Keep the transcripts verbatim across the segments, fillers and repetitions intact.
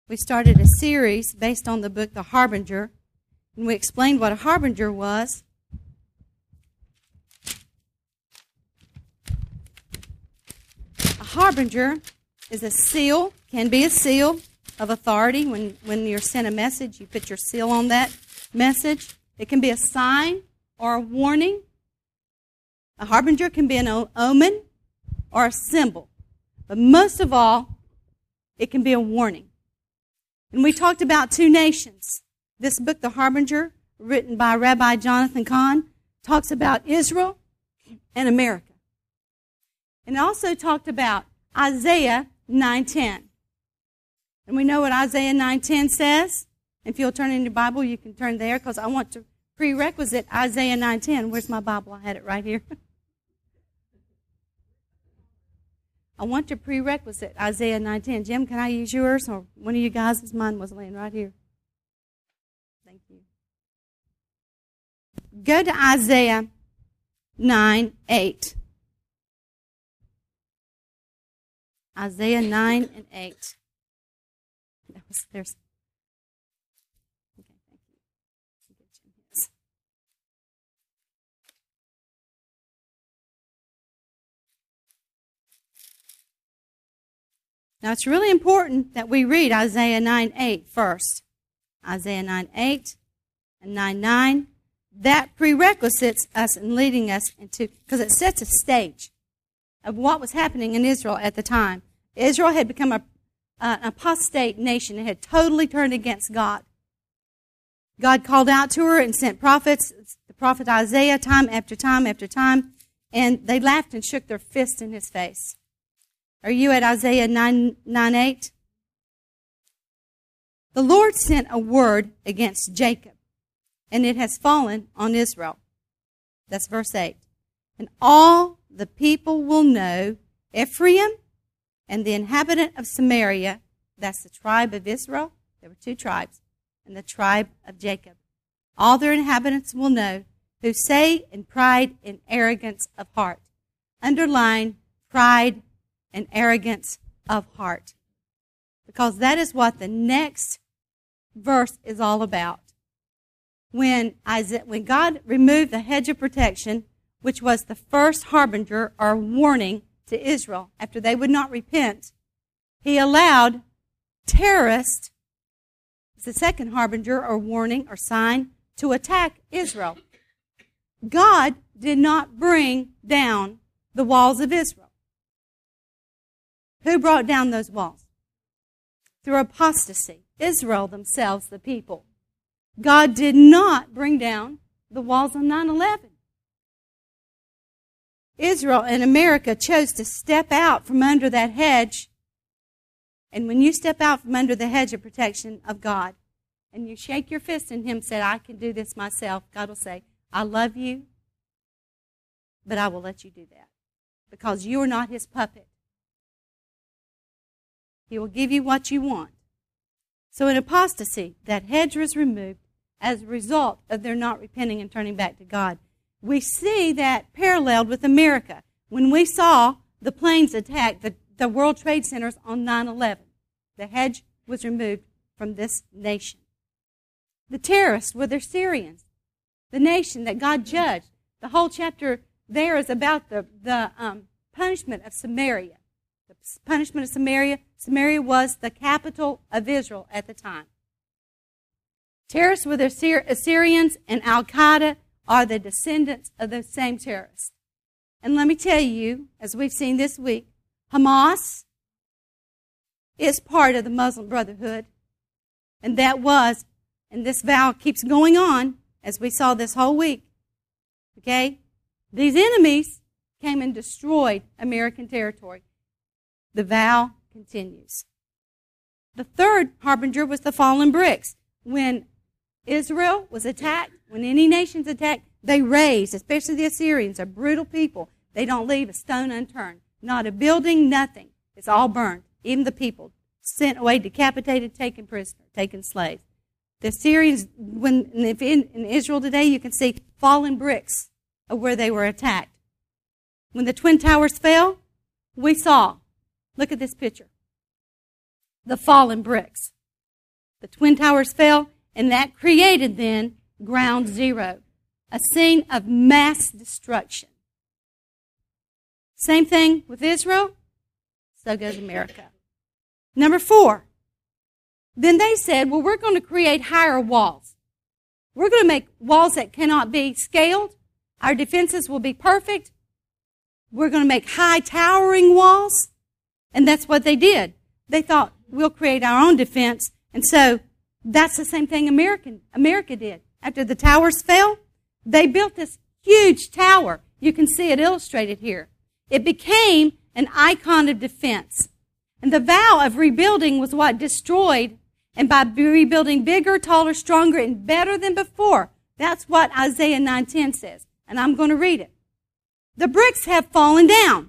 we started a series based on the book The Harbinger, and we explained what a harbinger was. A harbinger is a seal, can be a seal of authority. When, when you're sent a message, you put your seal on that message. It can be a sign or a warning. A harbinger can be an omen or a symbol. But most of all, it can be a warning. And we talked about two nations. This book, The Harbinger, written by Rabbi Jonathan Cahn, talks about Israel and America. And it also talked about Isaiah nine ten. And we know what Isaiah nine ten says. If you'll turn in your Bible, you can turn there, because I want to prerequisite Isaiah nine ten. Where's my Bible? I had it right here. I want to prerequisite Isaiah nine ten. Jim, can I use yours? Or one of you guys? Mine was laying right here. Thank you. Go to Isaiah nine eight. Isaiah nine and eight. That was, there's, okay, thank you. Now, it's really important that we read Isaiah nine eight first. Isaiah nine eight and nine nine. That prerequisites us in leading us into, because it sets a stage of what was happening in Israel at the time. Israel had become a, uh, an apostate nation. It had totally turned against God. God called out to her and sent prophets, the prophet Isaiah, time after time after time, and they laughed and shook their fist in his face. Are you at Isaiah nine eight? The Lord sent a word against Jacob, and it has fallen on Israel. That's verse eight. And all the people will know Ephraim and the inhabitant of Samaria, that's the tribe of Israel. There were two tribes. And the tribe of Jacob. All their inhabitants will know, who say in pride and arrogance of heart. Underline pride and arrogance of heart. Because that is what the next verse is all about. When Isaiah, when God removed the hedge of protection, which was the first harbinger or warning to Israel after they would not repent, he allowed terrorists, the second harbinger or warning or sign, to attack Israel. God did not bring down the walls of Israel. Who brought down those walls? Through apostasy. Israel themselves, the people. God did not bring down the walls on nine eleven. Israel and America chose to step out from under that hedge. And when you step out from under the hedge of protection of God, and you shake your fist in him and say, I can do this myself, God will say, I love you, but I will let you do that. Because you are not his puppet. He will give you what you want. So in apostasy, that hedge was removed as a result of their not repenting and turning back to God. We see that paralleled with America. When we saw the planes attack the, the World Trade Centers on nine eleven, the hedge was removed from this nation. The terrorists were the Syrians, the nation that God judged. The whole chapter there is about the, the um, punishment of Samaria. The punishment of Samaria. Samaria was the capital of Israel at the time. Terrorists were the Assyrians, and Al-Qaeda are the descendants of those same terrorists. And let me tell you, as we've seen this week, Hamas is part of the Muslim Brotherhood. And that was, and this vow keeps going on, as we saw this whole week. Okay? These enemies came and destroyed American territory. The vow continues. The third harbinger was the fallen bricks. When Israel was attacked, when any nation's attacked, they raised, especially the Assyrians, are brutal people. They don't leave a stone unturned. Not a building, nothing. It's all burned. Even the people sent away, decapitated, taken prisoner, taken slaves. The Assyrians, when if in, in Israel today, you can see fallen bricks of where they were attacked. When the Twin Towers fell, we saw, look at this picture, the fallen bricks. The Twin Towers fell, and that created then ground zero, a scene of mass destruction. Same thing with Israel, so goes America. Number four, then they said, well, we're going to create higher walls. We're going to make walls that cannot be scaled. Our defenses will be perfect. We're going to make high towering walls. And that's what they did. They thought, we'll create our own defense. And so that's the same thing American, America did. After the towers fell, they built this huge tower. You can see it illustrated here. It became an icon of defense. And the vow of rebuilding was what destroyed, and by rebuilding bigger, taller, stronger, and better than before. That's what Isaiah nine ten says. And I'm going to read it. The bricks have fallen down,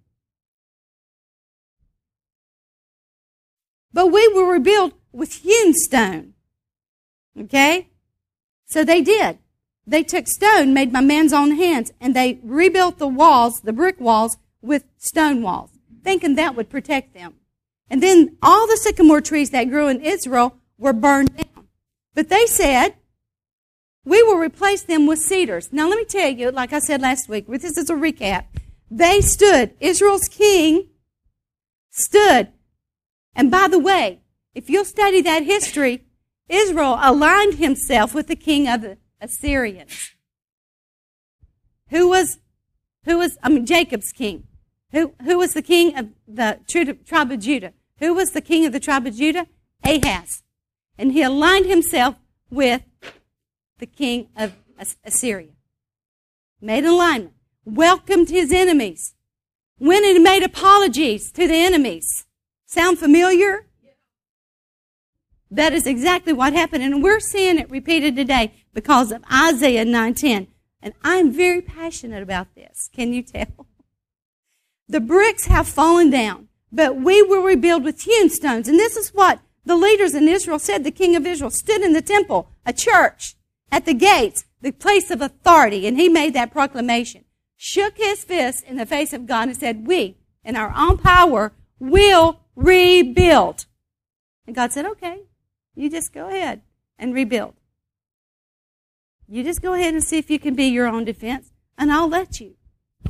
but we will rebuild with hewn stone. Okay? So they did. They took stone made by man's own hands, and they rebuilt the walls, the brick walls, with stone walls, thinking that would protect them. And then all the sycamore trees that grew in Israel were burned down. But they said, we will replace them with cedars. Now let me tell you, like I said last week, this is a recap. They stood, Israel's king stood. And by the way, if you'll study that history, Israel aligned himself with the king of the Assyrians. Who was, who was, I mean, Jacob's king. Who, who was the king of the tribe of Judah? Who was the king of the tribe of Judah? Ahaz. And he aligned himself with the king of Assyria. Made an alignment. Welcomed his enemies. Went and made apologies to the enemies. Sound familiar? That is exactly what happened. And we're seeing it repeated today because of Isaiah nine ten. And I'm very passionate about this. Can you tell? The bricks have fallen down, but we will rebuild with hewn stones. And this is what the leaders in Israel said. The king of Israel stood in the temple, a church, at the gates, the place of authority, and he made that proclamation. Shook his fist in the face of God and said, we, in our own power, will rebuild. And God said, okay, you just go ahead and rebuild. You just go ahead and see if you can be your own defense, and I'll let you.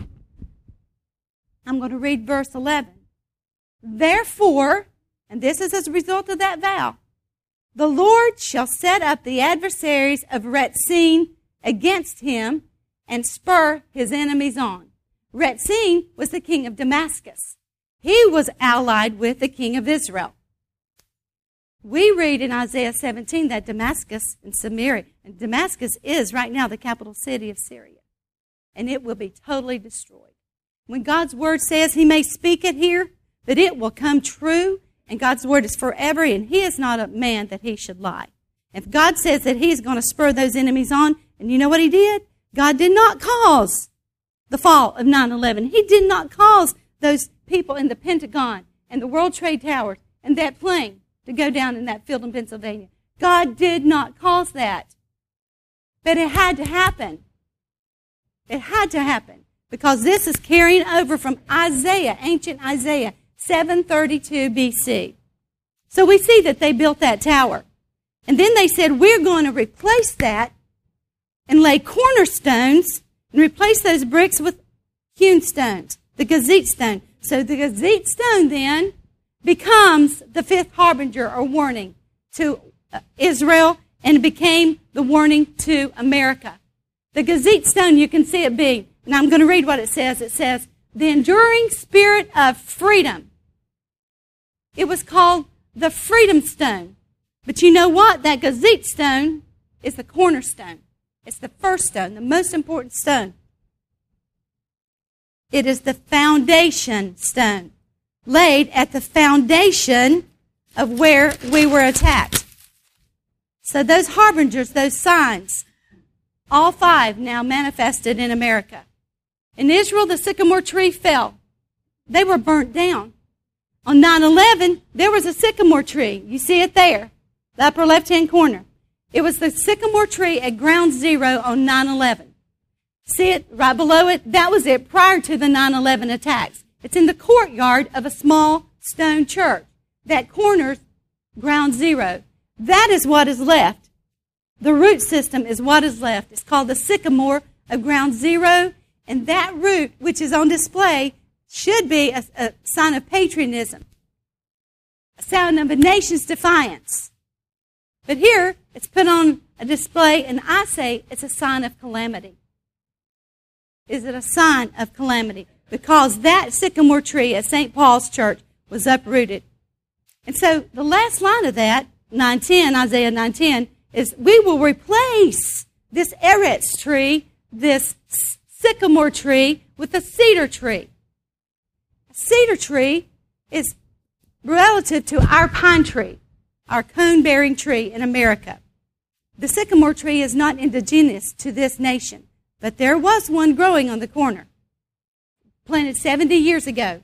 I'm going to read verse eleven. Therefore, and this is as a result of that vow, the Lord shall set up the adversaries of Retzin against him and spur his enemies on. Retzin was the king of Damascus. He was allied with the king of Israel. We read in Isaiah seventeen that Damascus and Samaria, and Damascus is right now the capital city of Syria, and it will be totally destroyed. When God's word says he may speak it here, that it will come true, and God's word is forever, and he is not a man that he should lie. If God says that he's going to spur those enemies on, and you know what he did? God did not cause the fall of nine eleven. He did not cause those people in the Pentagon and the World Trade Towers and that plane to go down in that field in Pennsylvania. God did not cause that. But it had to happen. It had to happen. Because this is carrying over from Isaiah, ancient Isaiah, seven thirty-two B C. So we see that they built that tower. And then they said, we're going to replace that and lay cornerstones and replace those bricks with hewn stones, the gazette stone. So the gazette stone then becomes the fifth harbinger or warning to Israel, and it became the warning to America. The gazette stone, you can see it being, and I'm going to read what it says. It says, the enduring spirit of freedom. It was called the freedom stone. But you know what? That gazette stone is the cornerstone. It's the first stone, the most important stone. It is the foundation stone, laid at the foundation of where we were attacked. So those harbingers, those signs, all five now manifested in America. In Israel, the sycamore tree fell. They were burnt down. On nine eleven, there was a sycamore tree. You see it there, the upper left-hand corner. It was the sycamore tree at ground zero on nine eleven. See it right below it? That was it prior to the nine eleven attacks. It's in the courtyard of a small stone church that corners ground zero. That is what is left. The root system is what is left. It's called the sycamore of ground zero, and that root, which is on display, should be a, a sign of patriotism, a sign of a nation's defiance. But here, it's put on a display, and I say it's a sign of calamity. Is it a sign of calamity? Because that sycamore tree at Saint Paul's Church was uprooted. And so the last line of that, nine ten, Isaiah nine ten, is we will replace this eretz tree, this sycamore tree, with a cedar tree. A cedar tree is relative to our pine tree, our cone-bearing tree in America. The sycamore tree is not indigenous to this nation, but there was one growing on the corner, planted seventy years ago.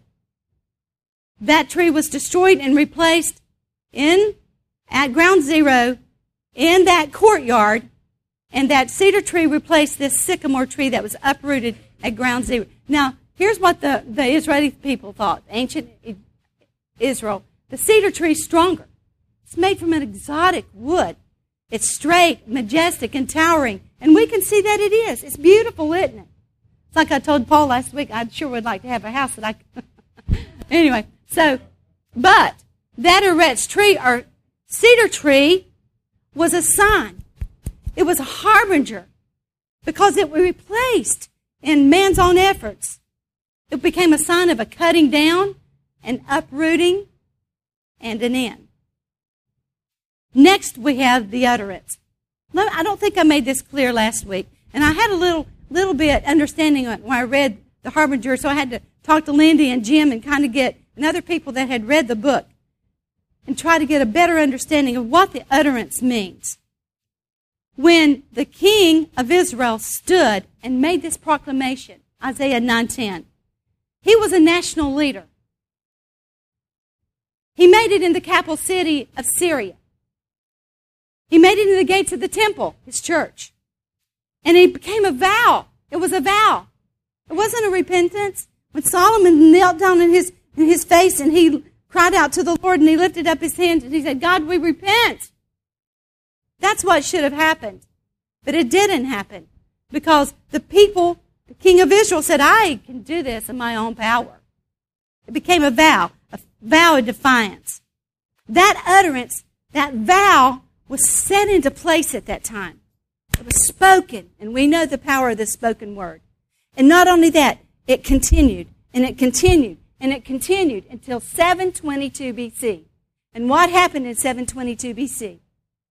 That tree was destroyed and replaced in at ground zero in that courtyard, and that cedar tree replaced this sycamore tree that was uprooted at ground zero. Now, here's what the, the Israeli people thought, ancient Israel. The cedar tree is stronger. It's made from an exotic wood. It's straight, majestic, and towering. And we can see that it is. It's beautiful, isn't it? It's like I told Paul last week, I sure would like to have a house that I could. Anyway, so, but that eretz tree, or cedar tree, was a sign. It was a harbinger because it was replaced in man's own efforts. It became a sign of a cutting down, an uprooting, and an end. Next, we have the utterance. I don't think I made this clear last week, and I had a little little bit understanding of it when I read the Harbinger, so I had to talk to Lindy and Jim and kind of get, and other people that had read the book, and try to get a better understanding of what the utterance means. When the king of Israel stood and made this proclamation, Isaiah nine ten, he was a national leader. He made it in the capital city of Syria. He made it in the gates of the temple, his church. And it became a vow. It was a vow. It wasn't a repentance. When Solomon knelt down in his, in his face and he cried out to the Lord and he lifted up his hands and he said, God, we repent. That's what should have happened. But it didn't happen because the people, the king of Israel said, I can do this in my own power. It became a vow, a vow of defiance. That utterance, that vow, was set into place at that time. It was spoken, and we know the power of the spoken word. And not only that, it continued, and it continued, and it continued until seven twenty-two B C. And what happened in seven twenty-two B C?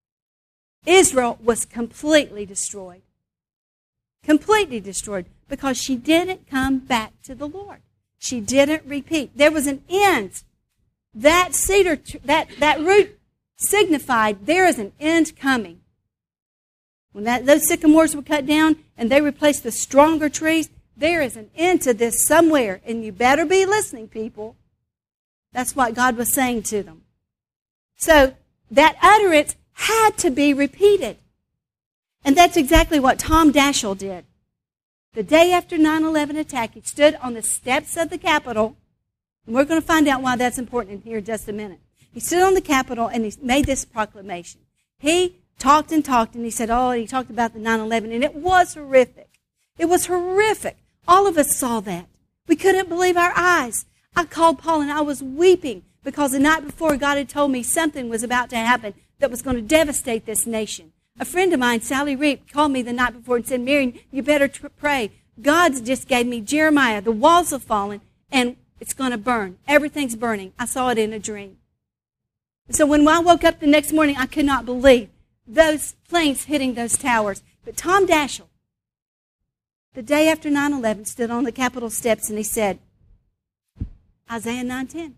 Israel was completely destroyed. Completely destroyed because she didn't come back to the Lord. She didn't repeat. There was an end. That cedar, that, that root signified there is an end coming. When that, those sycamores were cut down and they replaced the stronger trees, there is an end to this somewhere, and you better be listening, people. That's what God was saying to them. So that utterance had to be repeated. And that's exactly what Tom Daschle did. The day after nine eleven attack, he stood on the steps of the Capitol, and we're going to find out why that's important in here in just a minute. He stood on the Capitol and he made this proclamation. He talked and talked and he said, oh, he talked about the nine eleven, and it was horrific. It was horrific. All of us saw that. We couldn't believe our eyes. I called Paul and I was weeping because the night before God had told me something was about to happen that was going to devastate this nation. A friend of mine, Sally Reap, called me the night before and said, Marion, you better tr- pray. God just gave me Jeremiah. The walls have fallen and it's going to burn. Everything's burning. I saw it in a dream. So when I woke up the next morning, I could not believe those planes hitting those towers. But Tom Daschle, the day after nine eleven, stood on the Capitol steps and he said, Isaiah nine ten,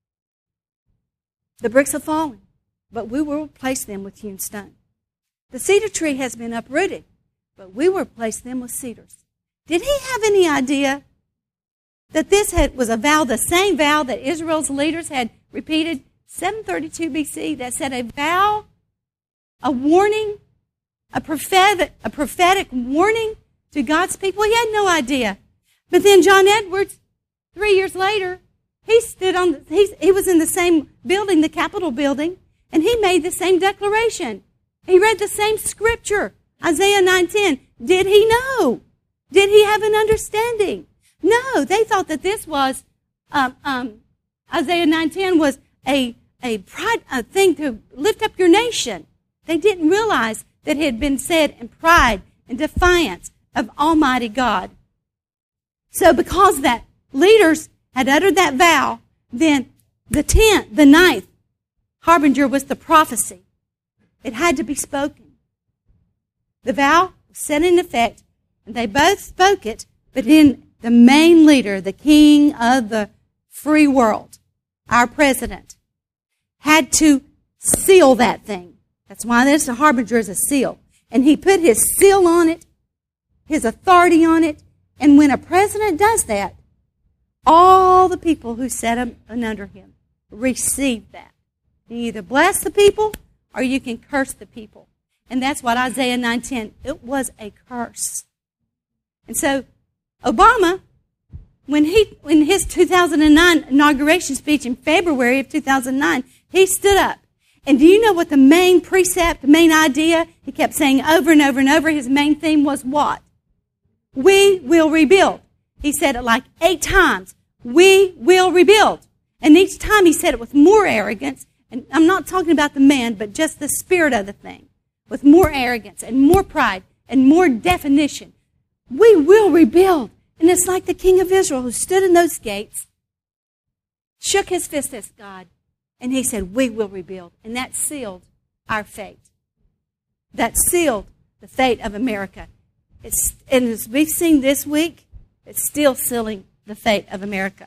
the bricks have fallen, but we will replace them with hewn stone. The cedar tree has been uprooted, but we will replace them with cedars. Did he have any idea that this had, was a vow, the same vow that Israel's leaders had repeated seven thirty-two B C, that said a vow, a warning, a prophetic, a prophetic warning to God's people? He had no idea. But then John Edwards, three years later, he stood on, the, he, he was in the same building, the Capitol building, and he made the same declaration. He read the same scripture, Isaiah nine ten. Did he know? Did he have an understanding? No, they thought that this was, um, um, Isaiah nine ten was a, a pride a thing to lift up your nation. They didn't realize that it had been said in pride and defiance of Almighty God. So because that leaders had uttered that vow, then the tenth, the ninth harbinger was the prophecy. It had to be spoken. The vow was set in effect, and they both spoke it, but then the main leader, the king of the free world, our president, had to seal that thing. That's why there's a harbinger is a seal. And he put his seal on it, his authority on it, and when a president does that, all the people who sat up and under him receive that. You either bless the people or you can curse the people. And that's what Isaiah nine ten, it was a curse. And so Obama, when he in his two thousand nine inauguration speech in February of two thousand nine, he stood up. And do you know what the main precept, the main idea, he kept saying over and over and over, his main theme was what? We will rebuild. He said it like eight times. We will rebuild. And each time he said it with more arrogance. And I'm not talking about the man, but just the spirit of the thing. With more arrogance and more pride and more definition. We will rebuild. And it's like the king of Israel who stood in those gates, shook his fist at God, and he said, we will rebuild. And that sealed our fate. That sealed the fate of America. It's, and as we've seen this week, it's still sealing the fate of America.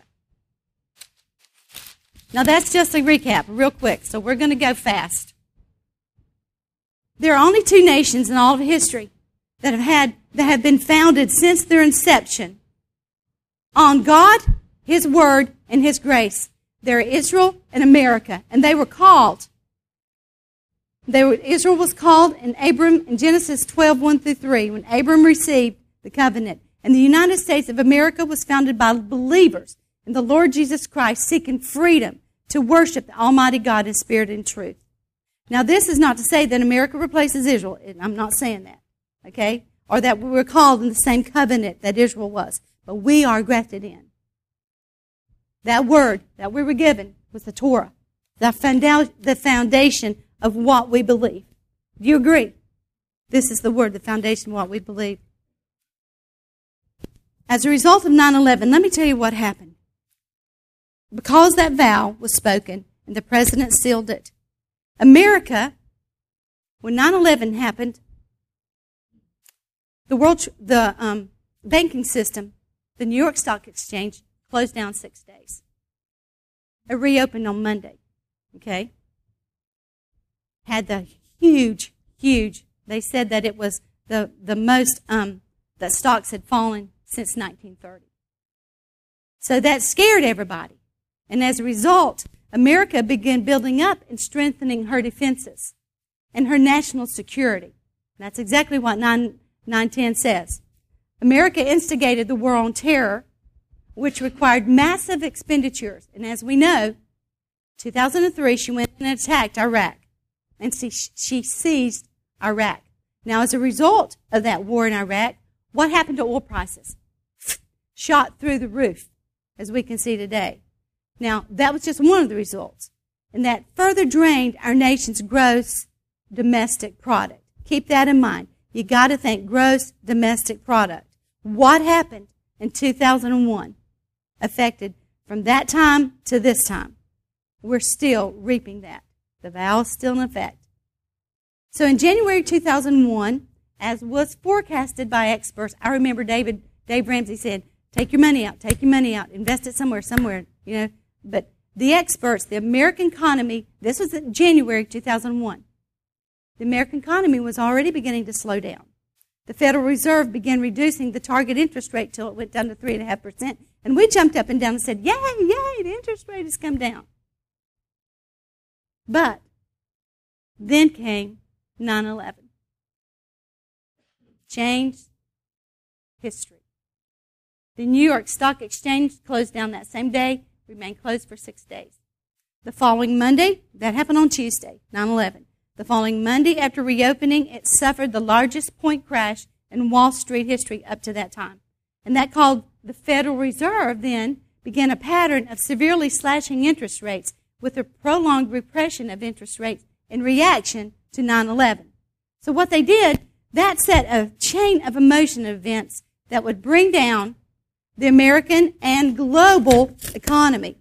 Now that's just a recap, real quick, so we're going to go fast. There are only two nations in all of history that have had that have been founded since their inception on God, His Word, and His grace. They're Israel and America, and they were called. They were, Israel was called in Abram in Genesis twelve, one through three, when Abram received the covenant. And the United States of America was founded by believers in the Lord Jesus Christ seeking freedom to worship the Almighty God in spirit and truth. Now, this is not to say that America replaces Israel. I'm not saying that, okay? Or that we were called in the same covenant that Israel was. But we are grafted in. That word that we were given was the Torah, the foundation of what we believe. Do you agree? This is the word, the foundation of what we believe. As a result of nine eleven, let me tell you what happened. Because that vow was spoken and the president sealed it, America, when nine eleven happened, the world, the um, banking system, the New York Stock Exchange, closed down six days. It reopened on Monday. Okay? Had the huge, huge, they said that it was the, the most, um, that stocks had fallen since nineteen thirty. So that scared everybody. And as a result, America began building up and strengthening her defenses and her national security. That's exactly what nine ten says. America instigated the war on terror, which required massive expenditures. And as we know, two thousand three, she went and attacked Iraq. And she, she seized Iraq. Now, as a result of that war in Iraq, what happened to oil prices? Shot through the roof, as we can see today. Now, that was just one of the results. And that further drained our nation's gross domestic product. Keep that in mind. You got to think gross domestic product. What happened in two thousand one affected from that time to this time? We're still reaping that. The vow is still in effect. So in January two thousand one, as was forecasted by experts, I remember David, Dave Ramsey said, take your money out, take your money out, invest it somewhere, somewhere, you know. But the experts, the American economy, this was in January two thousand one. The American economy was already beginning to slow down. The Federal Reserve began reducing the target interest rate till it went down to three point five percent. And we jumped up and down and said, yay, yay, the interest rate has come down. But then came nine eleven. Changed history. The New York Stock Exchange closed down that same day, remained closed for six days. The following Monday, that happened on Tuesday, nine eleven. The following Monday after reopening, it suffered the largest point crash in Wall Street history up to that time. And that called the Federal Reserve then began a pattern of severely slashing interest rates with a prolonged repression of interest rates in reaction to nine eleven. So what they did, that set a chain of emotion events that would bring down the American and global economy.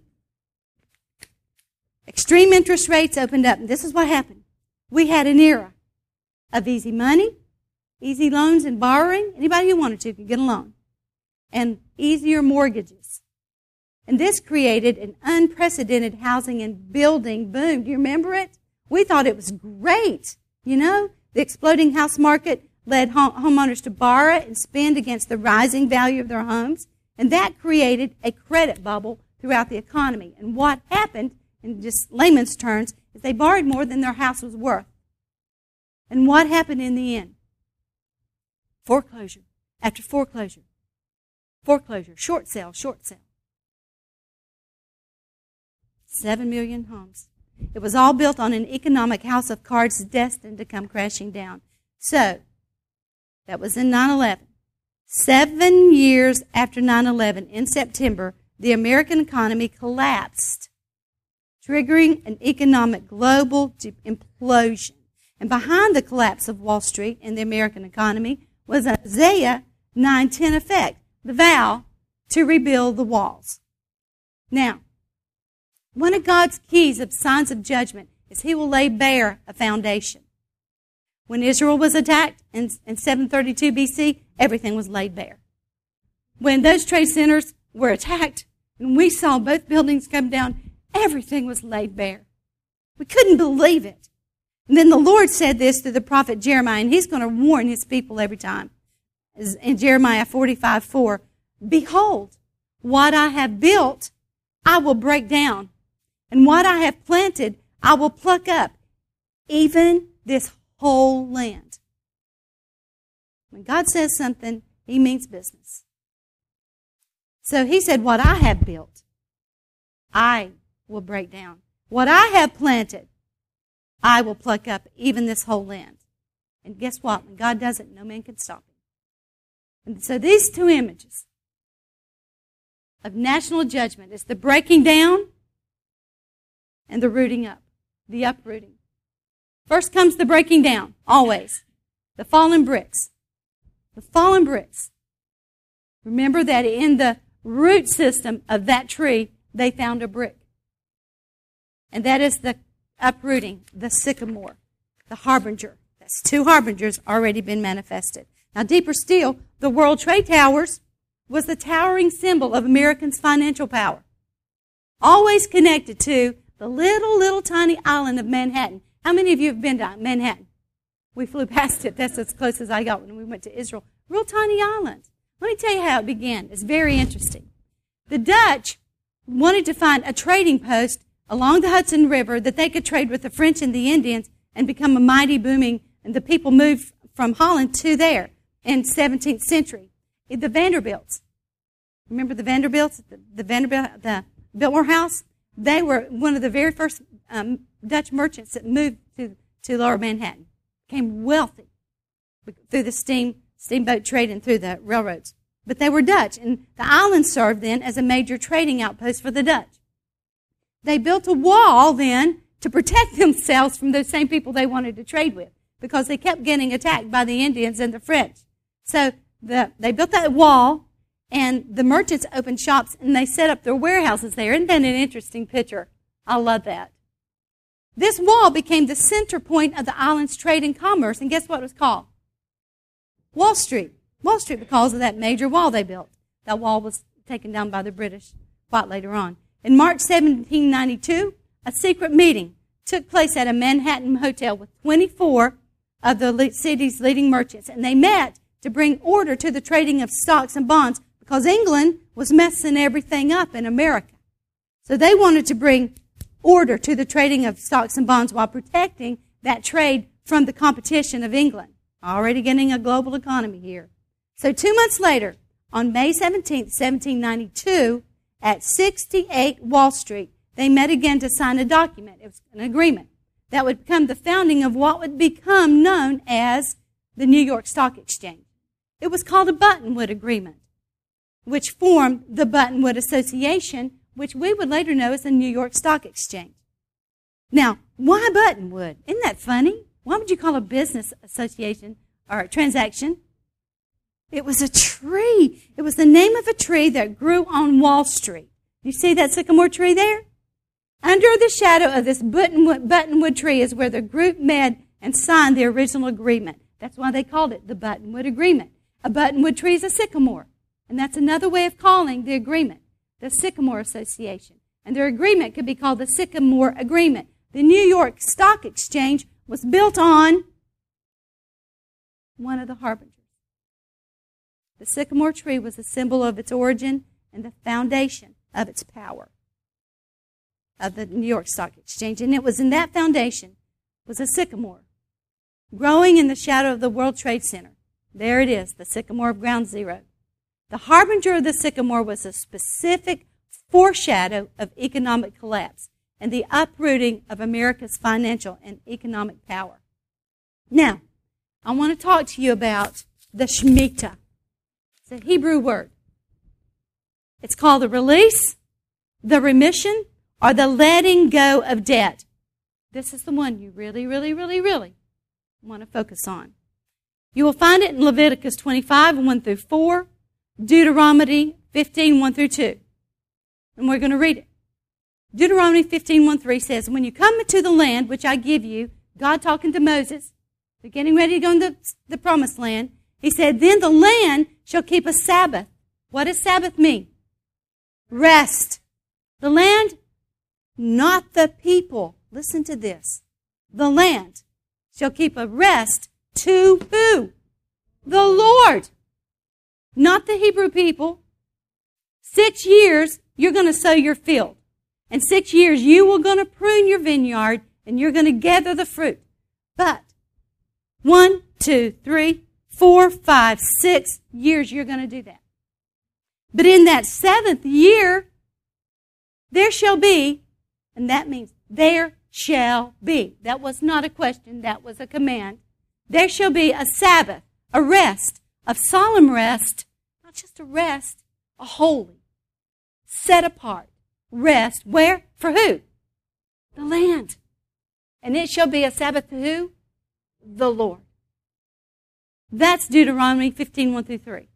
Extreme interest rates opened up, and this is what happened. We had an era of easy money, easy loans and borrowing. Anybody who wanted to could get a loan. And easier mortgages. And this created an unprecedented housing and building boom. Do you remember it? We thought it was great. You know, the exploding house market led homeowners to borrow and spend against the rising value of their homes. And that created a credit bubble throughout the economy. And what happened, in just layman's terms, is they borrowed more than their house was worth. And what happened in the end? Foreclosure after foreclosure. Foreclosure, short sale, short sale. Seven million homes. It was all built on an economic house of cards destined to come crashing down. So, that was in nine eleven. Seven years after nine eleven, in September, the American economy collapsed, triggering an economic global implosion. And behind the collapse of Wall Street and the American economy was Isaiah nine ten effect, the vow to rebuild the walls. Now, one of God's keys of signs of judgment is He will lay bare a foundation. When Israel was attacked in, in seven thirty-two B C, everything was laid bare. When those trade centers were attacked and we saw both buildings come down, everything was laid bare. We couldn't believe it. And then the Lord said this through the prophet Jeremiah, and He's going to warn His people every time. In Jeremiah forty-five four, behold, what I have built, I will break down. And what I have planted, I will pluck up, even this whole land. When God says something, He means business. So He said, what I have built, I will break down. What I have planted, I will pluck up, even this whole land. And guess what? When God does it, no man can stop Him. And so these two images of national judgment is the breaking down and the rooting up, the uprooting. First comes the breaking down, always. The fallen bricks. The fallen bricks. Remember that in the root system of that tree, they found a brick. And that is the uprooting, the sycamore, the harbinger. That's two harbingers already been manifested. Now, deeper still, the World Trade Towers was the towering symbol of Americans' financial power. Always connected to the little, little tiny island of Manhattan. How many of you have been to Manhattan? We flew past it. That's as close as I got when we went to Israel. Real tiny island. Let me tell you how it began. It's very interesting. The Dutch wanted to find a trading post along the Hudson River that they could trade with the French and the Indians and become a mighty booming, and the people moved from Holland to there in seventeenth century. The Vanderbilts. Remember the Vanderbilts? The, the Vanderbilt, the Biltmore House? They were one of the very first um, Dutch merchants that moved to, to Lower Manhattan. Became wealthy through the steam steamboat trade and through the railroads. But they were Dutch, and the island served then as a major trading outpost for the Dutch. They built a wall then to protect themselves from those same people they wanted to trade with, because they kept getting attacked by the Indians and the French. So the, they built that wall, and the merchants opened shops, and they set up their warehouses there. Isn't that an interesting picture? I love that. This wall became the center point of the island's trade and commerce, and guess what it was called? Wall Street. Wall Street, because of that major wall they built. That wall was taken down by the British quite later on. In March seventeen ninety-two, a secret meeting took place at a Manhattan hotel with twenty-four of the city's leading merchants, and they met to bring order to the trading of stocks and bonds, because England was messing everything up in America. So they wanted to bring order to the trading of stocks and bonds while protecting that trade from the competition of England. Already getting a global economy here. So two months later, on May seventeenth, seventeen ninety-two, at sixty-eight Wall Street, they met again to sign a document. It was an agreement that would become the founding of what would become known as the New York Stock Exchange. It was called a Buttonwood Agreement, which formed the Buttonwood Association, which we would later know as the New York Stock Exchange. Now, why Buttonwood? Isn't that funny? Why would you call a business association or a transaction? It was a tree. It was the name of a tree that grew on Wall Street. You see that sycamore tree there? Under the shadow of this Buttonwood, Buttonwood tree is where the group met and signed the original agreement. That's why they called it the Buttonwood Agreement. A Buttonwood tree is a sycamore. And that's another way of calling the agreement, the Sycamore Association. And their agreement could be called the Sycamore Agreement. The New York Stock Exchange was built on one of the harbingers. The sycamore tree was a symbol of its origin and the foundation of its power, of the New York Stock Exchange. And it was in that foundation was a sycamore growing in the shadow of the World Trade Center. There it is, the sycamore of ground zero. The harbinger of the sycamore was a specific foreshadow of economic collapse and the uprooting of America's financial and economic power. Now, I want to talk to you about the Shemitah. It's a Hebrew word. It's called the release, the remission, or the letting go of debt. This is the one you really, really, really, really want to focus on. You will find it in Leviticus twenty-five, one through four, Deuteronomy fifteen, one through two. And we're going to read it. Deuteronomy fifteen, one through three says, when you come into the land which I give you, God talking to Moses, they're getting ready to go into the promised land. He said, then the land shall keep a Sabbath. What does Sabbath mean? Rest. The land, not the people. Listen to this. The land shall keep a rest to who? The Lord. Not the Hebrew people. Six years, you're going to sow your field. And six years, you will going to prune your vineyard and you're going to gather the fruit. But one, two, three, four, five, six years, you're going to do that. But in that seventh year, there shall be, and that means there shall be. That was not a question, that was a command. There shall be a Sabbath, a rest, a solemn rest, not just a rest, a holy, set apart rest. Where? For who? The land. And it shall be a Sabbath to who? The Lord. That's Deuteronomy fifteen, one through three.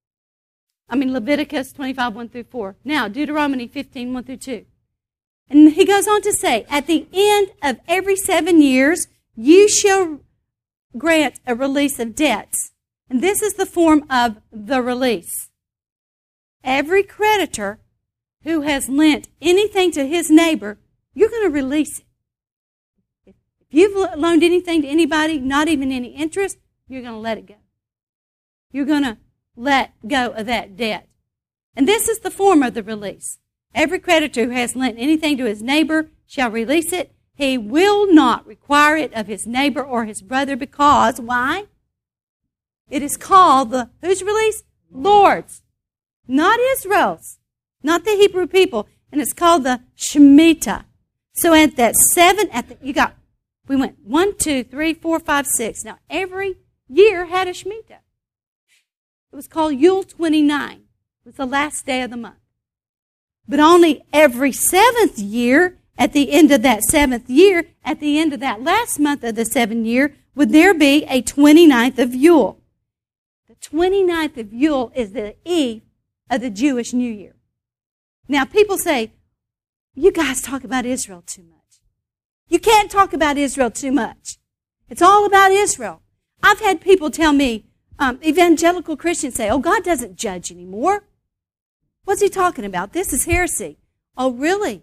I mean Leviticus twenty-five, one through four. Now, Deuteronomy fifteen, one through two. And he goes on to say, at the end of every seven years, you shall grant a release of debts. And this is the form of the release. Every creditor who has lent anything to his neighbor, you're going to release it. If you've loaned anything to anybody, not even any interest, you're going to let it go. You're going to let go of that debt. And this is the form of the release. Every creditor who has lent anything to his neighbor shall release it. He will not require it of his neighbor or his brother because, why? It is called the, whose release? Lord's. Not Israel's. Not the Hebrew people. And it's called the Shemitah. So at that seven, at the, you got, we went one, two, three, four, five, six. Now every year had a Shemitah. It was called Yule twenty-nine. It was the last day of the month. But only every seventh year, at the end of that seventh year, at the end of that last month of the seventh year, would there be a twenty-ninth of Yule. The twenty-ninth of Yule is the eve of the Jewish New Year. Now, people say, you guys talk about Israel too much. You can't talk about Israel too much. It's all about Israel. I've had people tell me, um, evangelical Christians say, oh, God doesn't judge anymore. What's he talking about? This is heresy. Oh, really?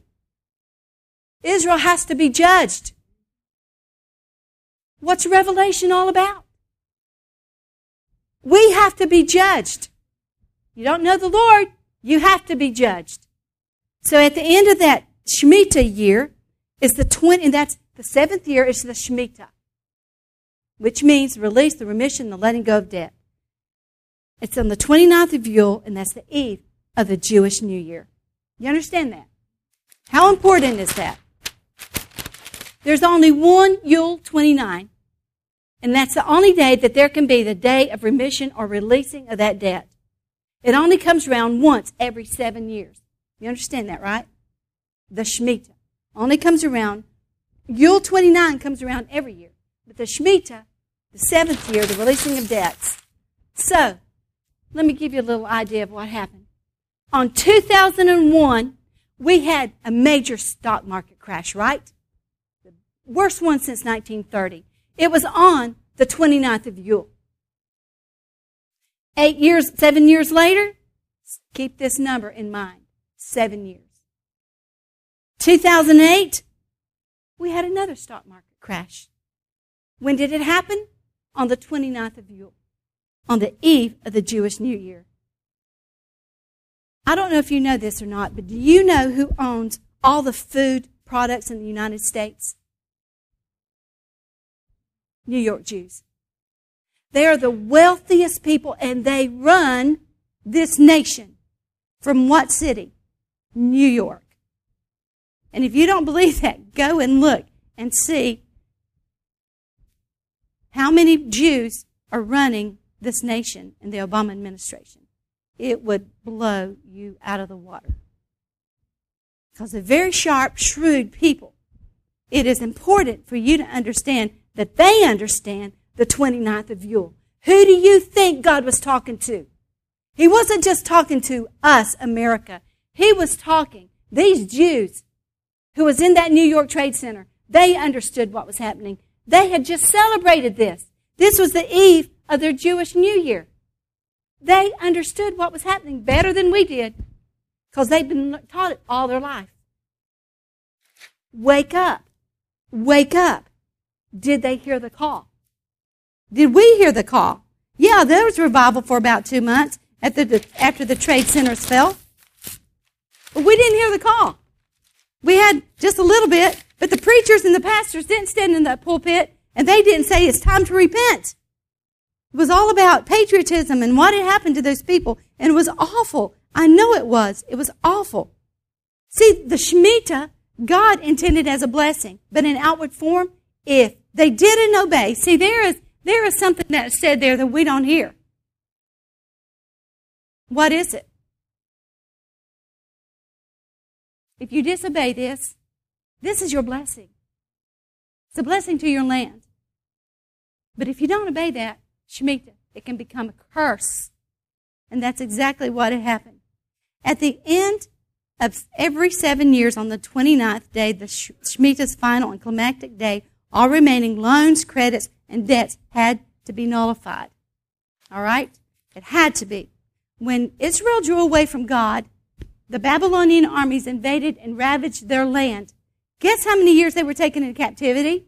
Israel has to be judged. What's Revelation all about? We have to be judged. You don't know the Lord, you have to be judged. So at the end of that Shemitah year is the twenty, and that's the seventh year is the Shemitah, which means release, the remission, the letting go of debt. It's on the twenty-ninth of Yule, and that's the eve of the Jewish New Year. You understand that? How important is that? There's only one Yule twenty-nine, and that's the only day that there can be the day of remission or releasing of that debt. It only comes around once every seven years. You understand that, right? The Shemitah only comes around. Yule twenty-nine comes around every year. But the Shemitah, the seventh year, the releasing of debts. So, let me give you a little idea of what happened. On two thousand one, we had a major stock market crash, right? The worst one since nineteen thirty. It was on the twenty-ninth of Yule. Eight years, seven years later, keep this number in mind, seven years. two thousand eight, we had another stock market crash. When did it happen? On the twenty-ninth of Yule, on the eve of the Jewish New Year. I don't know if you know this or not, but do you know who owns all the food products in the United States? New York Jews. They are the wealthiest people, and they run this nation. From what city? New York. And if you don't believe that, go and look and see how many Jews are running this nation in the Obama administration. It would blow you out of the water. Because they're very sharp, shrewd people. It is important for you to understand that they understand the twenty-ninth of Yule. Who do you think God was talking to? He wasn't just talking to us, America. He was talking, these Jews who was in that New York Trade Center, they understood what was happening. They had just celebrated this. This was the eve of their Jewish New Year. They understood what was happening better than we did because they've been taught it all their life. Wake up. Wake up. Did they hear the call? Did we hear the call? Yeah, there was revival for about two months after the, after the trade centers fell. But we didn't hear the call. We had just a little bit, but the preachers and the pastors didn't stand in that pulpit, and they didn't say it's time to repent. It was all about patriotism and what had happened to those people, and it was awful. I know it was. It was awful. See, the Shemitah, God intended as a blessing, but in outward form, if they didn't obey, see, there is there is something that's said there that we don't hear. What is it? If you disobey this, this is your blessing. It's a blessing to your land. But if you don't obey that, Shemitah, it can become a curse. And that's exactly what had happened. At the end of every seven years on the twenty-ninth day, the Shemitah's final and climactic day, all remaining loans, credits, and debts had to be nullified. All right? It had to be. When Israel drew away from God, the Babylonian armies invaded and ravaged their land. Guess how many years they were taken into captivity?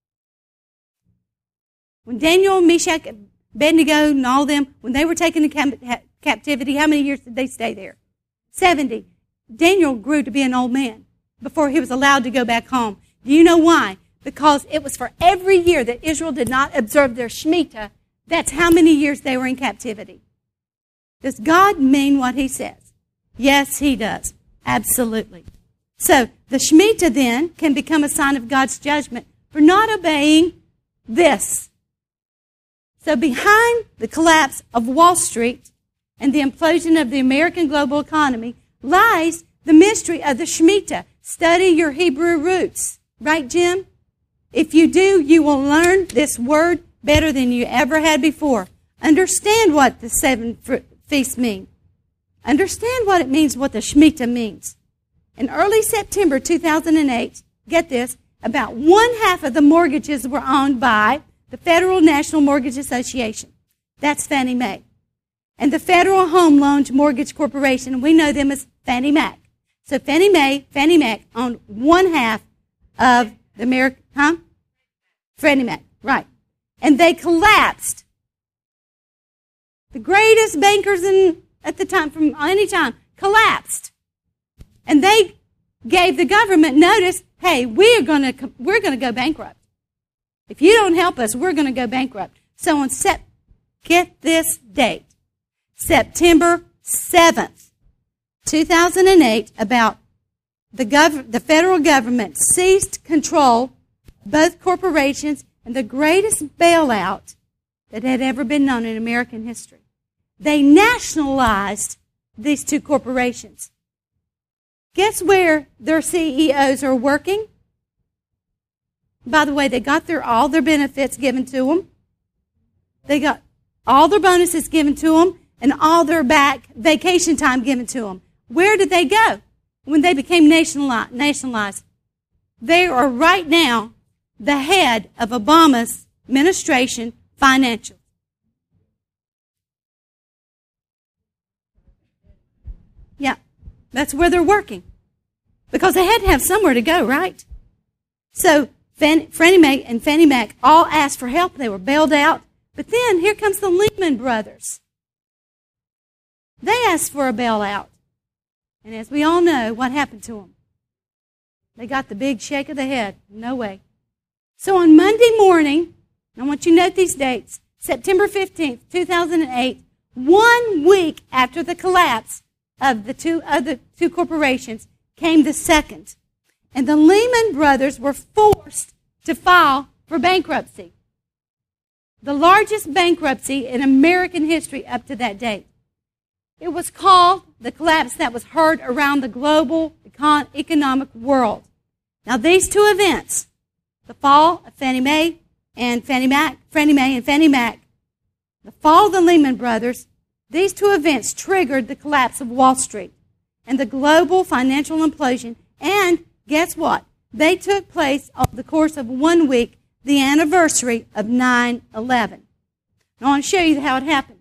When Daniel, Meshach, Abednego, and all them, when they were taken into cap- captivity, how many years did they stay there? seventy. Daniel grew to be an old man before he was allowed to go back home. Do you know why? Because it was for every year that Israel did not observe their Shemitah, that's how many years they were in captivity. Does God mean what He says? Yes, He does. Absolutely. So, the Shemitah then can become a sign of God's judgment for not obeying this. So, behind the collapse of Wall Street and the implosion of the American global economy lies the mystery of the Shemitah. Study your Hebrew roots. Right, Jim? If you do, you will learn this word better than you ever had before. Understand what the seven feasts mean. Understand what it means, what the Shemitah means. In early September two thousand eight, get this, about one half of the mortgages were owned by the Federal National Mortgage Association. That's Fannie Mae. And the Federal Home Loan Mortgage Corporation, we know them as Fannie Mac. So Fannie Mae, Fannie Mac owned one half of the American, huh? Freddie Mac, right. And they collapsed. The greatest bankers in at the time, from any time, collapsed. And they gave the government notice, hey, we're going to we're going to go bankrupt. If you don't help us, we're going to go bankrupt. So on Sep- get this date, September seventh, two thousand eight, about the, gov- the federal government seized control of both corporations and the greatest bailout that had ever been known in American history. They nationalized these two corporations. Guess where their C E Os are working? By the way, they got their all their benefits given to them. They got all their bonuses given to them and all their back vacation time given to them. Where did they go when they became nationalized? They are right now the head of Obama's administration financial. Yeah, that's where they're working. Because they had to have somewhere to go, right? So Fannie Mae and Fannie Mac all asked for help. They were bailed out. But then here comes the Lehman Brothers. They asked for a bailout. And as we all know, what happened to them? They got the big shake of the head. No way. So on Monday morning, I want you to note these dates, September fifteenth, two thousand eight, one week after the collapse of the two other two corporations, came the second. And the Lehman Brothers were forced to file for bankruptcy. The largest bankruptcy in American history up to that date. It was called the collapse that was heard around the global econ- economic world. Now these two events, the fall of Fannie Mae and Fannie Mac, Fannie Mae and Fannie Mac, the fall of the Lehman Brothers, these two events triggered the collapse of Wall Street and the global financial implosion. And guess what? They took place over the course of one week, the anniversary of nine eleven. Now I want to show you how it happened.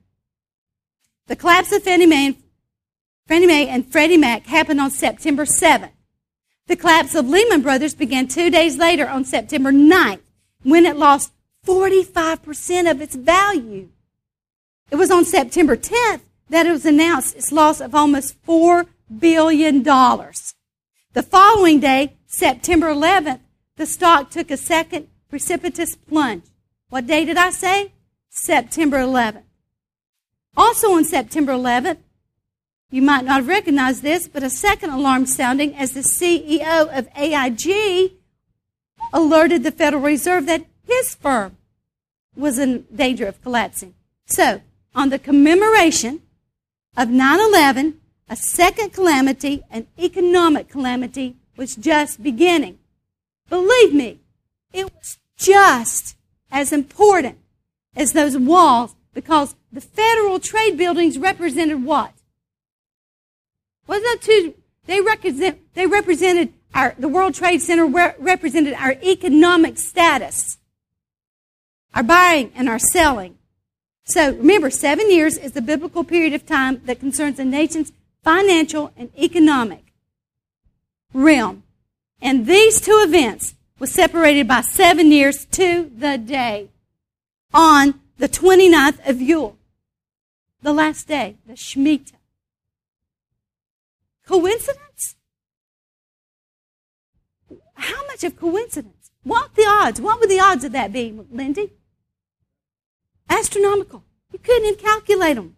The collapse of Fannie Mae and, Fannie Mae and Freddie Mac happened on September seventh. The collapse of Lehman Brothers began two days later on September ninth, when it lost forty-five percent of its value. It was on September tenth that it was announced its loss of almost four billion dollars. The following day, September eleventh, the stock took a second precipitous plunge. What day did I say? September eleventh. Also on September eleventh, you might not have recognized this, but a second alarm sounding as the C E O of A I G alerted the Federal Reserve that his firm was in danger of collapsing. So, on the commemoration of nine eleven, a second calamity, an economic calamity, was just beginning. Believe me, it was just as important as those walls, because the federal trade buildings represented what? Wasn't that two? They represent. They represented our. The World Trade Center re- represented our economic status, our buying and our selling. So remember, seven years is the biblical period of time that concerns a nation's financial and economic realm, and these two events were separated by seven years to the day on the twenty-ninth of Yule, the last day, the Shemitah. Coincidence? How much of coincidence? What the odds? What would the odds of that be, Lindy? Astronomical. You couldn't even calculate them.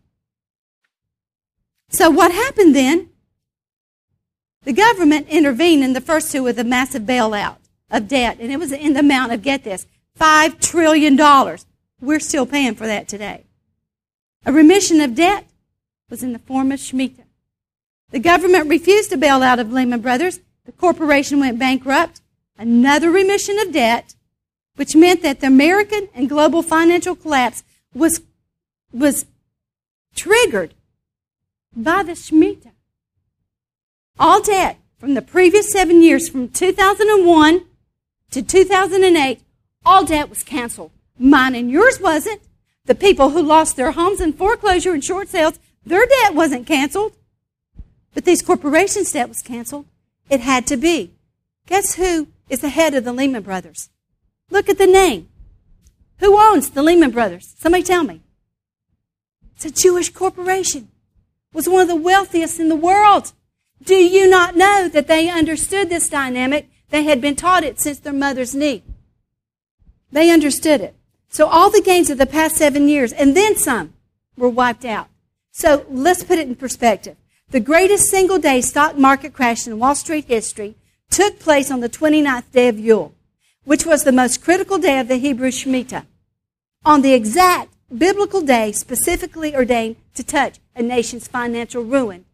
So what happened then? The government intervened in the first two with a massive bailout of debt, and it was in the amount of, get this, five trillion dollars. We're still paying for that today. A remission of debt was in the form of Shemitah. The government refused to bail out of Lehman Brothers. The corporation went bankrupt. Another remission of debt, which meant that the American and global financial collapse was, was triggered by the Shemitah. All debt from the previous seven years, from two thousand one to two thousand eight, all debt was canceled. Mine and yours wasn't. The people who lost their homes in foreclosure and short sales, their debt wasn't canceled. But these corporations' debt was canceled. It had to be. Guess who is the head of the Lehman Brothers? Look at the name. Who owns the Lehman Brothers? Somebody tell me. It's a Jewish corporation. It was one of the wealthiest in the world. Do you not know that they understood this dynamic? They had been taught it since their mother's knee. They understood it. So all the gains of the past seven years, and then some, were wiped out. So let's put it in perspective. The greatest single-day stock market crash in Wall Street history took place on the twenty-ninth day of Yule, which was the most critical day of the Hebrew Shemitah, on the exact biblical day specifically ordained to touch a nation's financial ruin.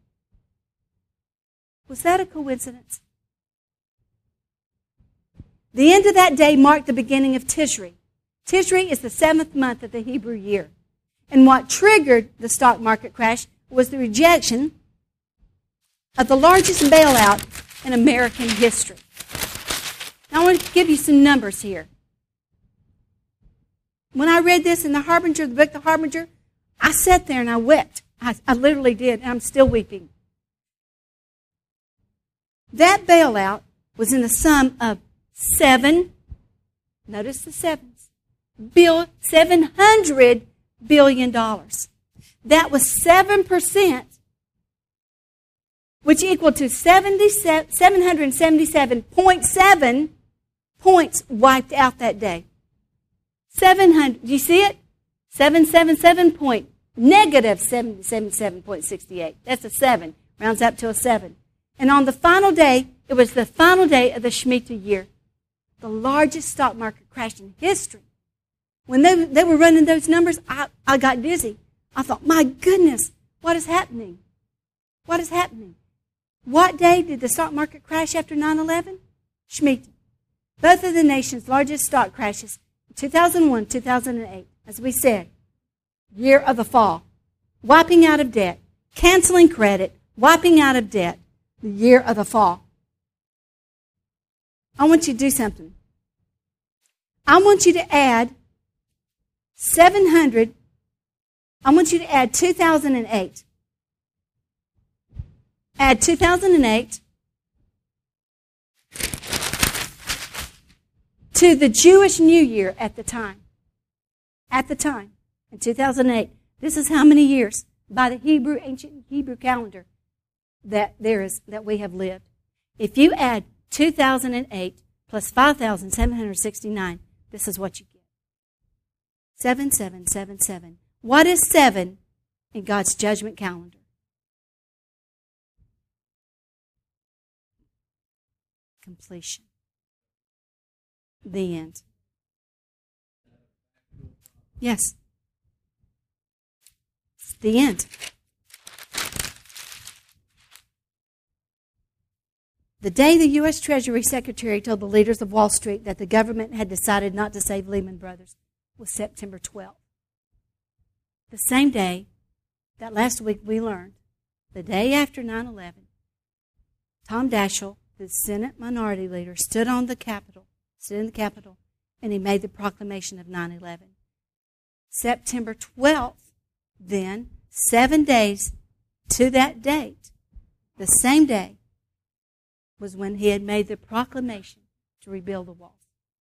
Was that a coincidence? The end of that day marked the beginning of Tishri. Tishri is the seventh month of the Hebrew year. And what triggered the stock market crash was the rejection of the largest bailout in American history. Now I want to give you some numbers here. When I read this in the Harbinger, the book The Harbinger, I sat there and I wept. I, I literally did, and I'm still weeping. That bailout was in the sum of seven, notice the sevens, bill, seven hundred billion dollars. That was seven percent, which equaled to seven hundred seventy-seven point seven points wiped out that day. seven hundred, do you see it? seven hundred seventy-seven point, negative seven hundred seventy-seven point six eight. That's a seven, rounds up to a seven. And on the final day, it was the final day of the Shemitah year, the largest stock market crash in history. When they, they were running those numbers, I, I got dizzy. I thought, my goodness, what is happening? What is happening? What day did the stock market crash after nine eleven? Shemitah. Both of the nation's largest stock crashes, two thousand one, two thousand eight, as we said, year of the fall, wiping out of debt, canceling credit, wiping out of debt, the year of the fall. I want you to do something. I want you to add seven hundred, I want you to add two thousand eight. Add two thousand eight to the Jewish New Year at the time. At the time, in two thousand eight. This is how many years by the Hebrew, ancient Hebrew calendar that there is, that we have lived. If you add two thousand eight plus five thousand seven hundred sixty-nine, this is what you get. seven seven seven seven. What is seven in God's judgment calendar? Completion. The end. Yes. It's the end. The day the U S Treasury Secretary told the leaders of Wall Street that the government had decided not to save Lehman Brothers was September twelfth. The same day that last week we learned, the day after nine eleven, Tom Daschle, the Senate Minority Leader, stood on the Capitol, stood in the Capitol, and he made the proclamation of nine eleven. September twelfth, then, seven days to that date, the same day, was when he had made the proclamation to rebuild the walls.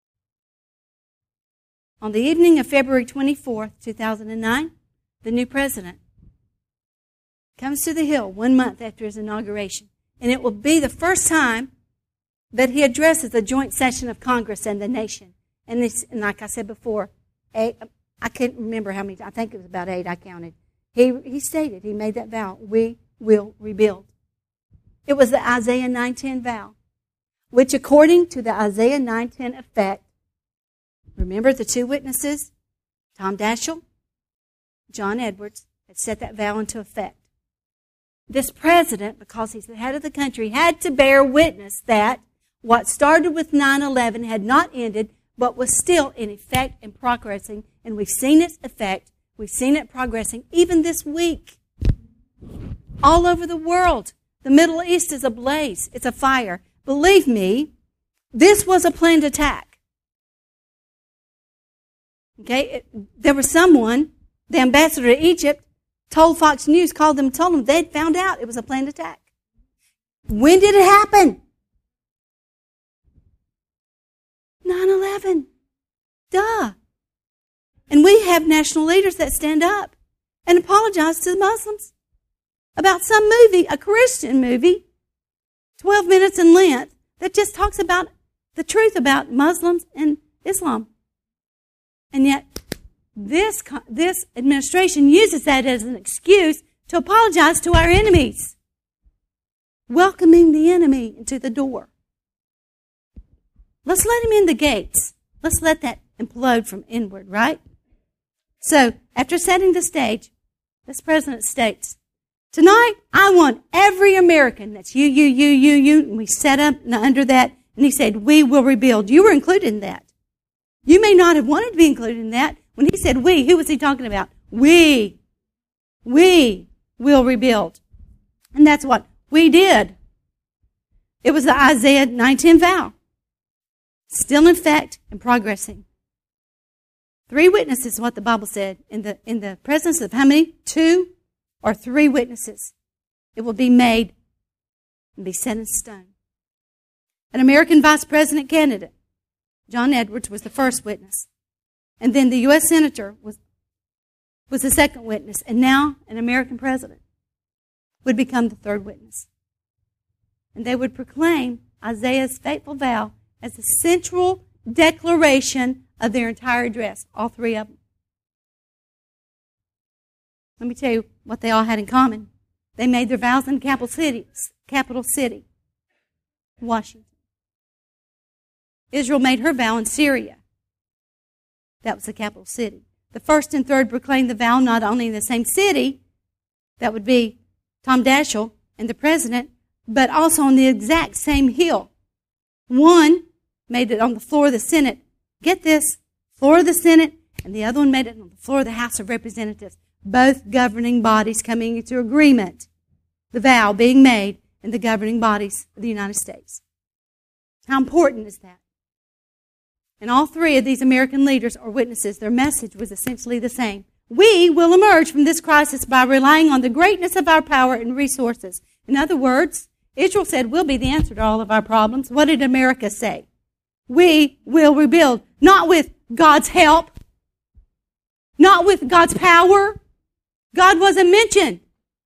On the evening of February twenty-fourth, two thousand nine, the new president comes to the Hill one month after his inauguration. And it will be the first time that he addresses a joint session of Congress and the nation. And, this, and like I said before, eight, I can't remember how many, I think it was about eight I counted. He, he stated, he made that vow, we will rebuild. It was the Isaiah nine ten vow, which according to the Isaiah nine ten effect, remember the two witnesses, Tom Daschle, John Edwards, had set that vow into effect. This president, because he's the head of the country, had to bear witness that what started with nine eleven had not ended, but was still in effect and progressing. And we've seen its effect. We've seen it progressing even this week. All over the world. The Middle East is ablaze. It's a fire. Believe me, this was a planned attack. Okay? It, there was someone, the ambassador to Egypt, told Fox News, called them, told them they'd found out it was a planned attack. When did it happen? nine eleven. Duh. And we have national leaders that stand up and apologize to the Muslims about some movie, a Christian movie, twelve minutes in length, that just talks about the truth about Muslims and Islam. And yet, This, this administration uses that as an excuse to apologize to our enemies. welcoming the enemy into the door. Let's let him in the gates. Let's let that implode from inward, right? So, after setting the stage, this president states, tonight, I want every American, that's you, you, you, you, you, and we set up under that, and he said, we will rebuild. You were included in that. You may not have wanted to be included in that. When he said we, who was he talking about? We. We will rebuild. And that's what we did. It was the Isaiah nine ten vow. Still in effect and progressing. Three witnesses, what the Bible said, in the in the presence of how many? Two or three witnesses. It will be made and be set in stone. An American vice president candidate, John Edwards, was the first witness. And then the U S senator was, was the second witness. And now an American president would become the third witness. And they would proclaim Isaiah's fateful vow as the central declaration of their entire address, all three of them. Let me tell you what they all had in common. They made their vows in the capital city, capital city, Washington. Israel made her vow in Syria. That was the capital city. The first and third proclaimed the vow not only in the same city, that would be Tom Daschle and the president, but also on the exact same hill. One made it on the floor of the Senate. Get this, floor of the Senate, and the other one made it on the floor of the House of Representatives. Both governing bodies coming into agreement. The vow being made in the governing bodies of the United States. How important is that? And all three of these American leaders or witnesses, their message was essentially the same. We will emerge from this crisis by relying on the greatness of our power and resources. In other words, Israel said, we'll be the answer to all of our problems. What did America say? We will rebuild, not with God's help, not with God's power. God wasn't mentioned.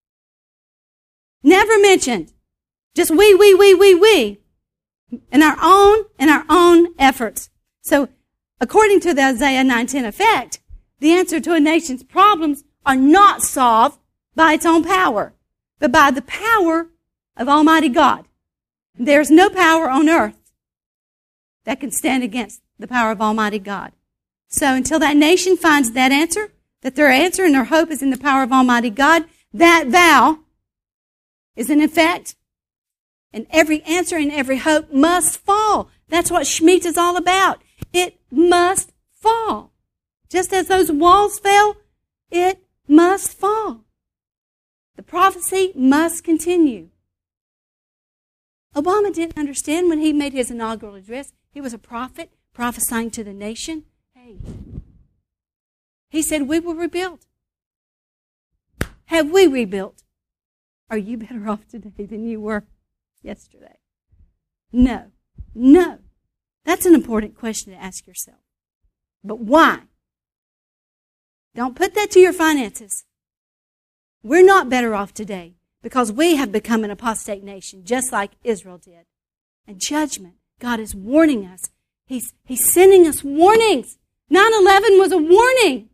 Never mentioned. Just we, we, we, we, we. In our own, in our own efforts. So, according to the Isaiah nine ten effect, the answer to a nation's problems are not solved by its own power, but by the power of Almighty God. There's no power on earth that can stand against the power of Almighty God. So until that nation finds that answer, that their answer and their hope is in the power of Almighty God, that vow is in effect, and every answer and every hope must fall. That's what Shemitah is all about. It must fall. Just as those walls fell, it must fall. The prophecy must continue. Obama didn't understand when he made his inaugural address. He was a prophet prophesying to the nation. Hey, he said, we will rebuild. Have we rebuilt? Are you better off today than you were yesterday? No. No. That's an important question to ask yourself. But why? Don't put that to your finances. We're not better off today because we have become an apostate nation, just like Israel did. And judgment, God is warning us. He's, he's sending us warnings. nine eleven was a warning.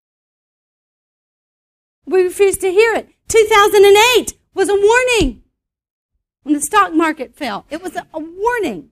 We refused to hear it. two thousand eight was a warning. When the stock market fell, it was a, a warning.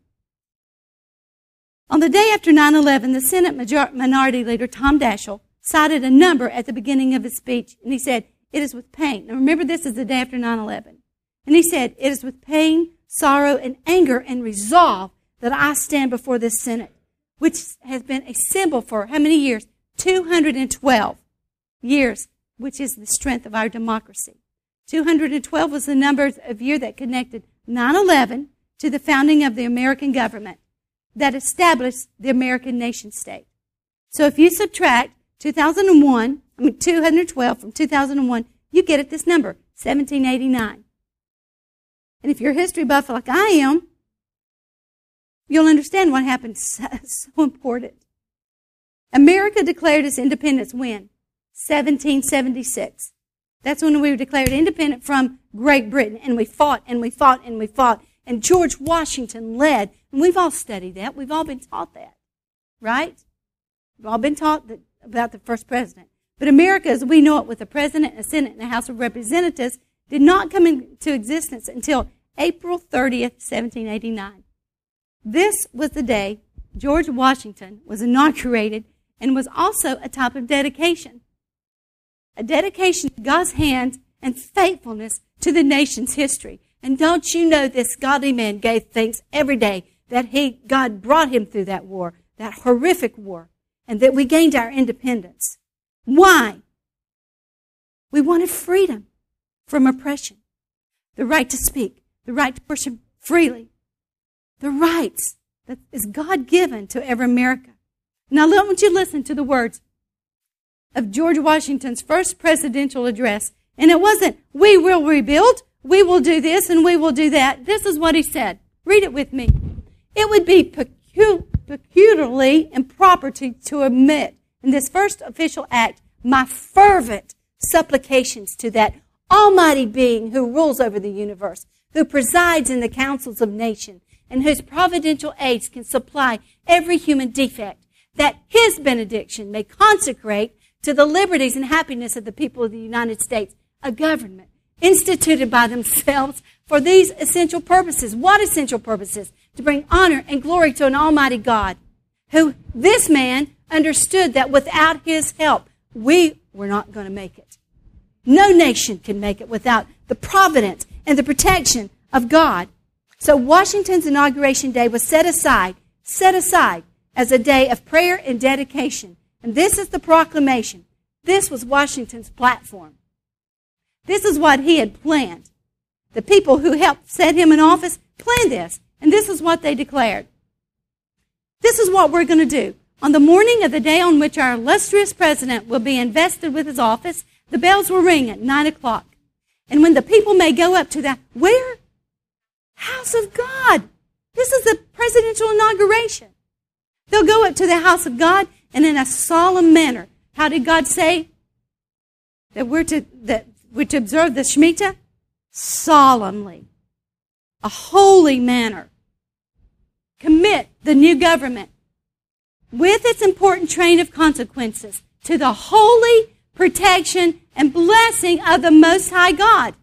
On the day after nine eleven, the Senate major- Minority Leader Tom Daschle cited a number at the beginning of his speech, and he said, it is with pain. Now remember, this is the day after nine eleven. And he said, it is with pain, sorrow, and anger and resolve that I stand before this Senate, which has been a symbol for how many years? two hundred twelve years, which is the strength of our democracy. two hundred twelve was the number of year that connected nine eleven to the founding of the American government that established the American nation state. So if you subtract two thousand one, I mean two hundred twelve from two thousand one, you get at this number, seventeen eighty-nine. And if you're a history buff like I am, you'll understand what happened. So, so important. America declared its independence when? seventeen seventy-six. That's when we were declared independent from Great Britain. And we fought and we fought and we fought. And George Washington led. And we've all studied that. We've all been taught that. Right? We've all been taught that, about the first president. But America, as we know it, with a president, a Senate, and a House of Representatives, did not come into existence until April thirtieth, seventeen eighty-nine. This was the day George Washington was inaugurated and was also a type of dedication. A dedication to God's hand and faithfulness to the nation's history. And don't you know this godly man gave thanks every day that he, God brought him through that war, that horrific war, and that we gained our independence. Why? We wanted freedom from oppression, the right to speak, the right to worship freely, the rights that is God-given to every America. Now, I want you to listen to the words of George Washington's first presidential address. And it wasn't, we will rebuild, we will do this, and we will do that. This is what he said. Read it with me. It would be pecu- peculiarly improper to, to omit in this first official act my fervent supplications to that almighty being who rules over the universe, who presides in the councils of nations, and whose providential aids can supply every human defect, that his benediction may consecrate to the liberties and happiness of the people of the United States a government instituted by themselves for these essential purposes. What essential purposes? To bring honor and glory to an almighty God, who this man understood that without his help, we were not going to make it. No nation can make it without the providence and the protection of God. So Washington's inauguration day was set aside, set aside as a day of prayer and dedication. And this is the proclamation. This was Washington's platform. This is what he had planned. The people who helped set him in office planned this. And this is what they declared. This is what we're going to do. On the morning of the day on which our illustrious president will be invested with his office, the bells will ring at nine o'clock. And when the people may go up to the, where? House of God. This is the presidential inauguration. They'll go up to the house of God, and in a solemn manner. How did God say that we're to, that we're to observe the Shemitah? Solemnly. A holy manner. Commit the new government with its important train of consequences to the holy protection and blessing of the Most High God.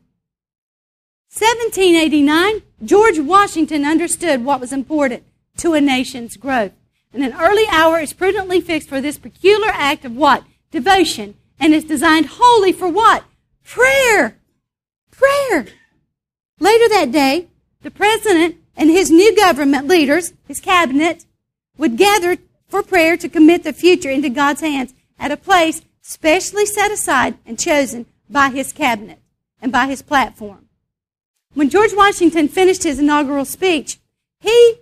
seventeen eighty-nine, George Washington understood what was important to a nation's growth. And an early hour is prudently fixed for this peculiar act of what? Devotion. And is designed wholly for what? Prayer. Prayer. Later that day, the president and his new government leaders, his cabinet, would gather for prayer to commit the future into God's hands at a place specially set aside and chosen by his cabinet and by his platform. When George Washington finished his inaugural speech, he,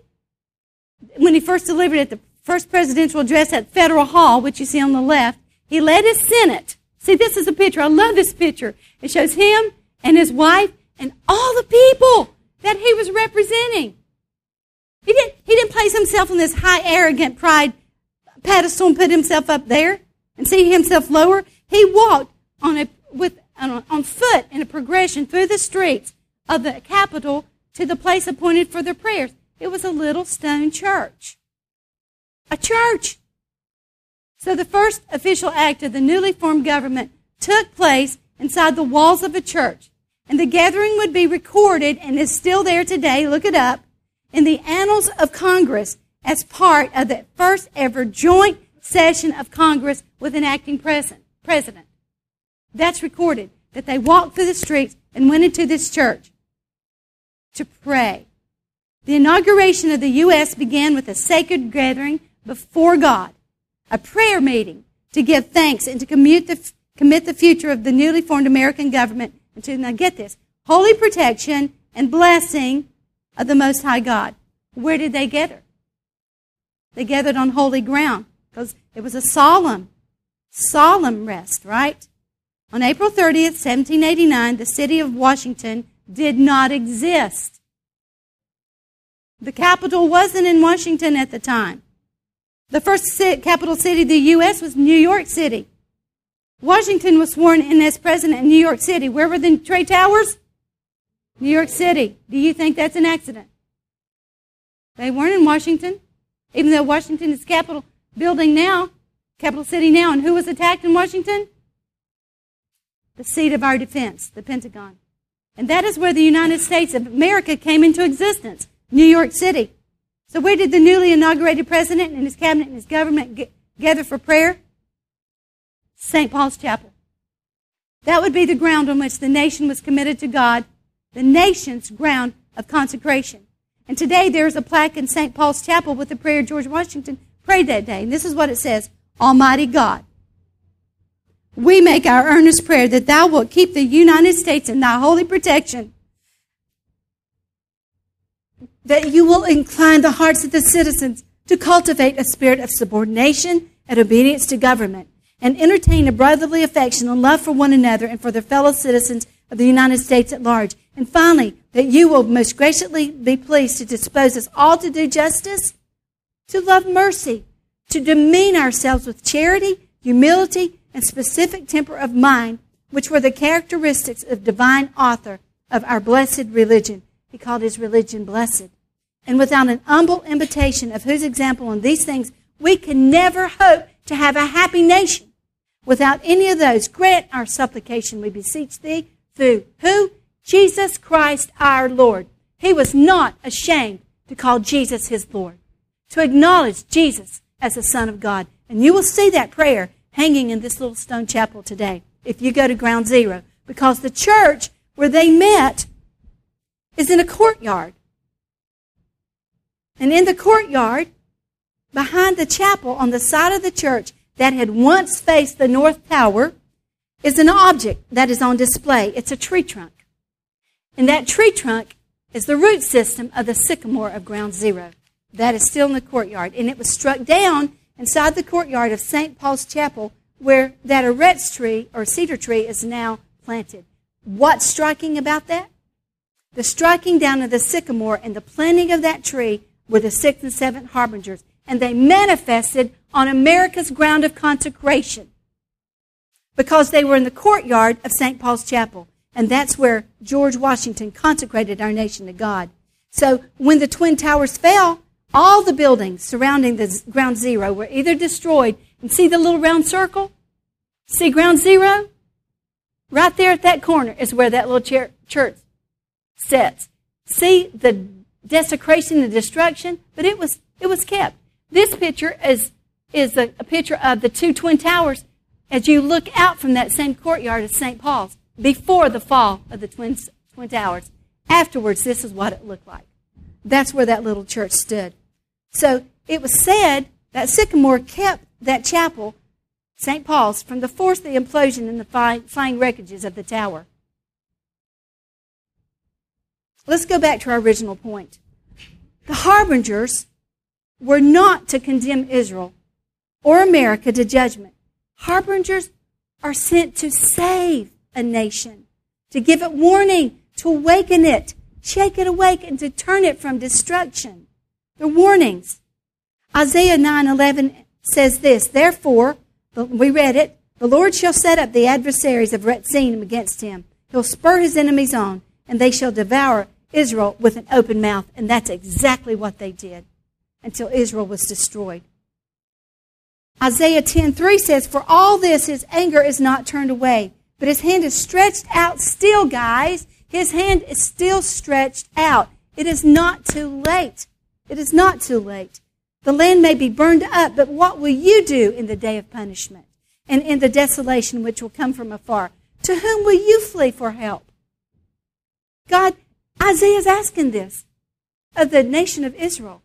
when he first delivered it, the first presidential address at Federal Hall, which you see on the left, he led his Senate. See, this is a picture. I love this picture. It shows him and his wife and all the people that he was representing. He didn't, he didn't place himself on this high, arrogant pride pedestal and put himself up there and see himself lower. He walked on a with on, on foot in a progression through the streets of the Capitol to the place appointed for their prayers. It was a little stone church. A church. So the first official act of the newly formed government took place inside the walls of a church. And the gathering would be recorded and is still there today, look it up, in the annals of Congress as part of the first ever joint session of Congress with an acting president. That's recorded, that they walked through the streets and went into this church to pray. The inauguration of the U S began with a sacred gathering before God, a prayer meeting to give thanks and to commit the, commit the future of the newly formed American government and to, now get this, holy protection and blessing of the Most High God. Where did they gather? They gathered on holy ground because it was a solemn, solemn rest, right? On April thirtieth, seventeen eighty-nine, the city of Washington did not exist. The capital wasn't in Washington at the time. The first capital city of the U S was New York City. Washington was sworn in as president in New York City. Where were the trade towers? New York City. Do you think that's an accident? They weren't in Washington, even though Washington is capital building now, capital city now. And who was attacked in Washington? The seat of our defense, the Pentagon. And that is where the United States of America came into existence, New York City. So where did the newly inaugurated president and his cabinet and his government get, gather for prayer? Saint Paul's Chapel. That would be the ground on which the nation was committed to God, the nation's ground of consecration. And today there is a plaque in Saint Paul's Chapel with the prayer George Washington prayed that day. And this is what it says: Almighty God, we make our earnest prayer that thou wilt keep the United States in thy holy protection, that you will incline the hearts of the citizens to cultivate a spirit of subordination and obedience to government, and entertain a brotherly affection and love for one another and for their fellow citizens of the United States at large. And finally, that you will most graciously be pleased to dispose us all to do justice, to love mercy, to demean ourselves with charity, humility, and specific temper of mind, which were the characteristics of divine author of our blessed religion. He called his religion blessed. And without an humble imitation of whose example in these things, we can never hope to have a happy nation. Without any of those, grant our supplication, we beseech thee, through who? Jesus Christ our Lord. He was not ashamed to call Jesus his Lord, to acknowledge Jesus as the Son of God. And you will see that prayer hanging in this little stone chapel today if you go to Ground Zero, because the church where they met is in a courtyard. And in the courtyard, behind the chapel, on the side of the church that had once faced the North Tower, is an object that is on display. It's a tree trunk. And that tree trunk is the root system of the sycamore of Ground Zero. That is still in the courtyard. And it was struck down inside the courtyard of Saint Paul's Chapel, where that arets tree or cedar tree is now planted. What's striking about that? The striking down of the sycamore and the planting of that tree were the sixth and seventh harbingers. And they manifested on America's ground of consecration, because they were in the courtyard of Saint Paul's Chapel. And that's where George Washington consecrated our nation to God. So when the Twin Towers fell, all the buildings surrounding the Ground Zero were either destroyed. And see the little round circle? See Ground Zero? Right there at that corner is where that little church sits. See the desecration and destruction? But it was it was kept. This picture is, is a, a picture of the two Twin Towers as you look out from that same courtyard of Saint Paul's before the fall of the Twin, Twin Towers. Afterwards, this is what it looked like. That's where that little church stood. So it was said that sycamore kept that chapel, Saint Paul's, from the force of the implosion and the flying, flying wreckages of the tower. Let's go back to our original point. The harbingers were not to condemn Israel or America to judgment. Harbingers are sent to save a nation, to give it warning, to awaken it, shake it awake, and to turn it from destruction. They're warnings. Isaiah nine eleven says this: Therefore, we read it, the Lord shall set up the adversaries of Rezin against him. He'll spur his enemies on, and they shall devour Israel with an open mouth. And that's exactly what they did until Israel was destroyed. Isaiah ten three says, For all this his anger is not turned away, but his hand is stretched out still, guys. His hand is still stretched out. It is not too late. It is not too late. The land may be burned up, but what will you do in the day of punishment and in the desolation which will come from afar? To whom will you flee for help? God, Isaiah's asking this of the nation of Israel.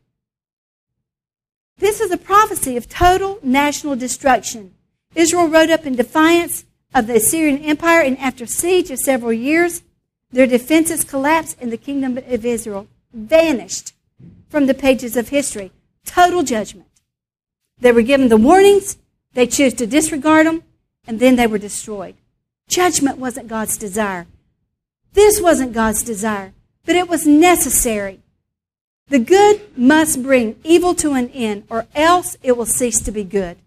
This is a prophecy of total national destruction. Israel rode up in defiance of the Assyrian Empire, and after a siege of several years, their defenses collapsed and the kingdom of Israel vanished from the pages of history. Total judgment. They were given the warnings, they chose to disregard them, and then they were destroyed. Judgment wasn't God's desire. This wasn't God's desire, but it was necessary. The good must bring evil to an end, or else it will cease to be good.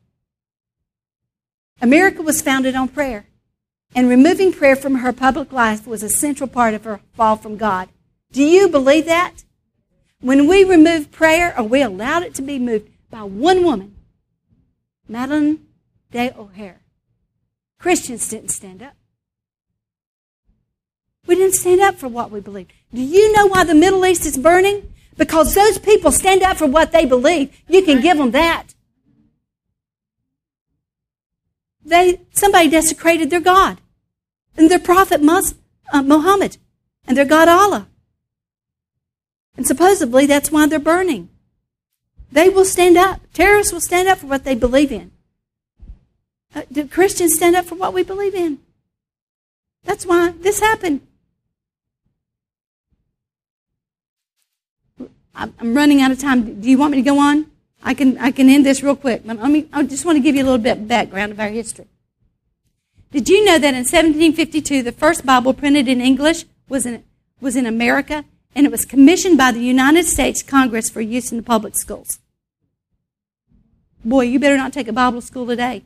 America was founded on prayer, and removing prayer from her public life was a central part of her fall from God. Do you believe that? When we removed prayer, or we allowed it to be moved by one woman, Madeleine Day O'Hare, Christians didn't stand up. We didn't stand up for what we believed. Do you know why the Middle East is burning? Because those people stand up for what they believe. You can give them that. They somebody desecrated their God and their prophet Mus, uh, Muhammad and their God Allah. And supposedly that's why they're burning. They will stand up. Terrorists will stand up for what they believe in. Uh, do Christians stand up for what we believe in? That's why this happened. I'm running out of time. Do you want me to go on? I can I can end this real quick. But let me, I just want to give you a little bit of background of our history. Did you know that in seventeen fifty-two, the first Bible printed in English was in, was in America, and it was commissioned by the United States Congress for use in the public schools? Boy, you better not take a Bible school today.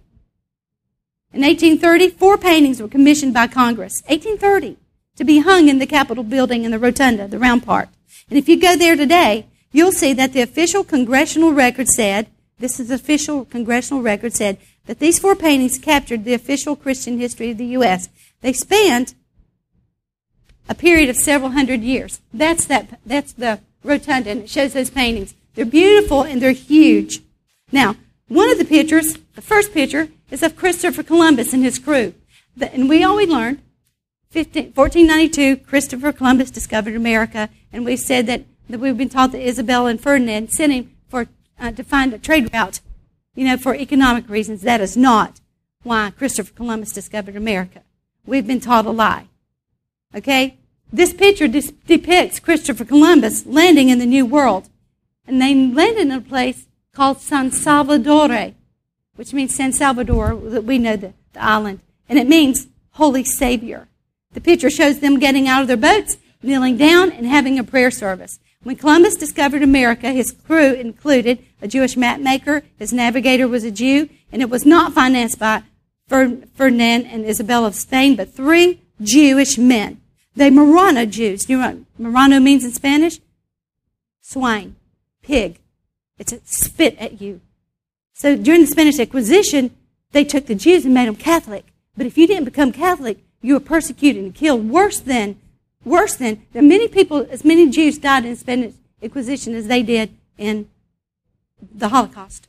In eighteen thirty, four paintings were commissioned by Congress, eighteen thirty, to be hung in the Capitol building in the rotunda, the round part. And if you go there today, you'll see that the official congressional record said, this is the official congressional record said, that these four paintings captured the official Christian history of the U S They spanned a period of several hundred years. That's that. That's the rotunda, and it shows those paintings. They're beautiful and they're huge. Now, one of the pictures, the first picture, is of Christopher Columbus and his crew. And we always learned, fourteen ninety-two, Christopher Columbus discovered America, and we said that, that we've been taught that Isabella and Ferdinand sent him for uh, to find a trade route, you know, for economic reasons. That is not why Christopher Columbus discovered America. We've been taught a lie. Okay? This picture dis- depicts Christopher Columbus landing in the New World, and they landed in a place called San Salvador, which means San Salvador, that we know the, the island, and it means Holy Savior. The picture shows them getting out of their boats, kneeling down, and having a prayer service. When Columbus discovered America, his crew included a Jewish map maker, his navigator was a Jew, and it was not financed by Ferdinand and Isabella of Spain, but three Jewish men. They Marrano Jews. You know what Marrano means in Spanish? Swine, pig. It's a spit at you. So during the Spanish Inquisition, they took the Jews and made them Catholic. But if you didn't become Catholic, you were persecuted and killed. Worse than, worse than, than many people, as many Jews died in the Spanish Inquisition as they did in the Holocaust.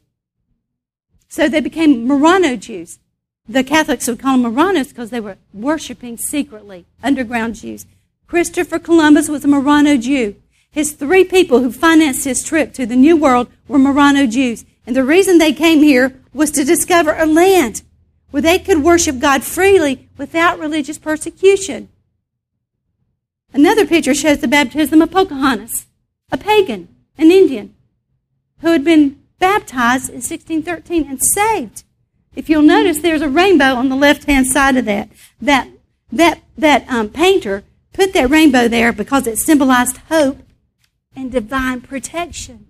So they became Marrano Jews. The Catholics would call them Marranos because they were worshiping secretly, underground Jews. Christopher Columbus was a Marrano Jew. His three people who financed his trip to the New World were Marrano Jews. And the reason they came here was to discover a land where they could worship God freely without religious persecution. Another picture shows the baptism of Pocahontas, a pagan, an Indian, who had been baptized in sixteen thirteen and saved. If you'll notice, there's a rainbow on the left-hand side of that. That that that um, painter put that rainbow there because it symbolized hope and divine protection.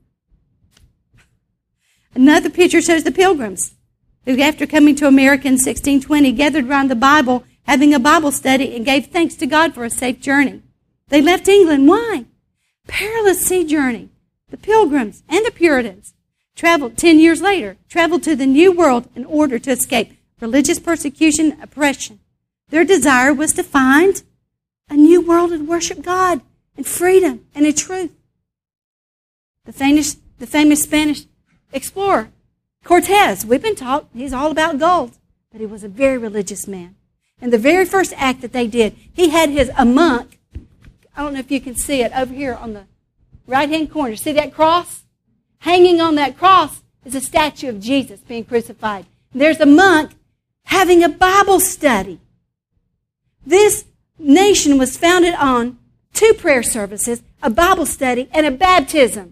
Another picture shows the Pilgrims, who, after coming to America in sixteen twenty, gathered around the Bible, having a Bible study, and gave thanks to God for a safe journey. They left England. Why? Perilous sea journey. The Pilgrims and the Puritans traveled ten years later, traveled to the New World in order to escape religious persecution and oppression. Their desire was to find a new world and worship God in freedom and in truth. The famous, the famous Spanish explorer, Cortez, we've been taught he's all about gold, but he was a very religious man. And the very first act that they did, he had his, a monk, I don't know if you can see it over here on the right-hand corner. See that cross? Hanging on that cross is a statue of Jesus being crucified. And there's a monk having a Bible study. This nation was founded on two prayer services, a Bible study, and a baptism.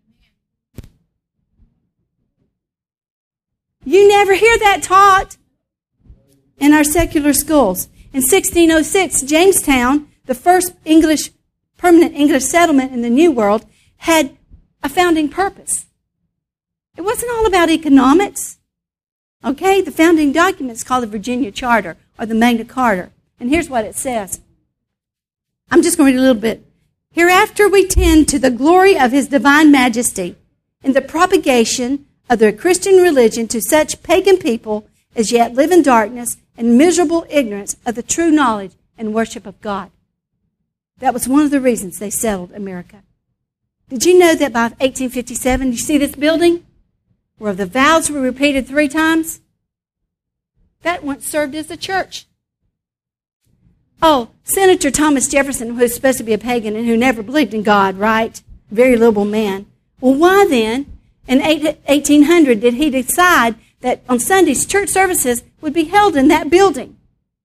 You never hear that taught in our secular schools. In sixteen oh six, Jamestown, the first English, permanent English settlement in the New World, had a founding purpose. It wasn't all about economics. Okay, the founding documents called the Virginia Charter or the Magna Carta. And here's what it says. I'm just going to read a little bit. Hereafter we tend to the glory of His divine majesty in the propagation of the Christian religion to such pagan people as yet live in darkness and miserable ignorance of the true knowledge and worship of God. That was one of the reasons they settled America. Did you know that by eighteen fifty-seven, you see this building where the vows were repeated three times? That once served as a church. Oh, Senator Thomas Jefferson, who was supposed to be a pagan and who never believed in God, right? Very liberal man. Well, why then, in eighteen hundred, did he decide that on Sundays, church services would be held in that building?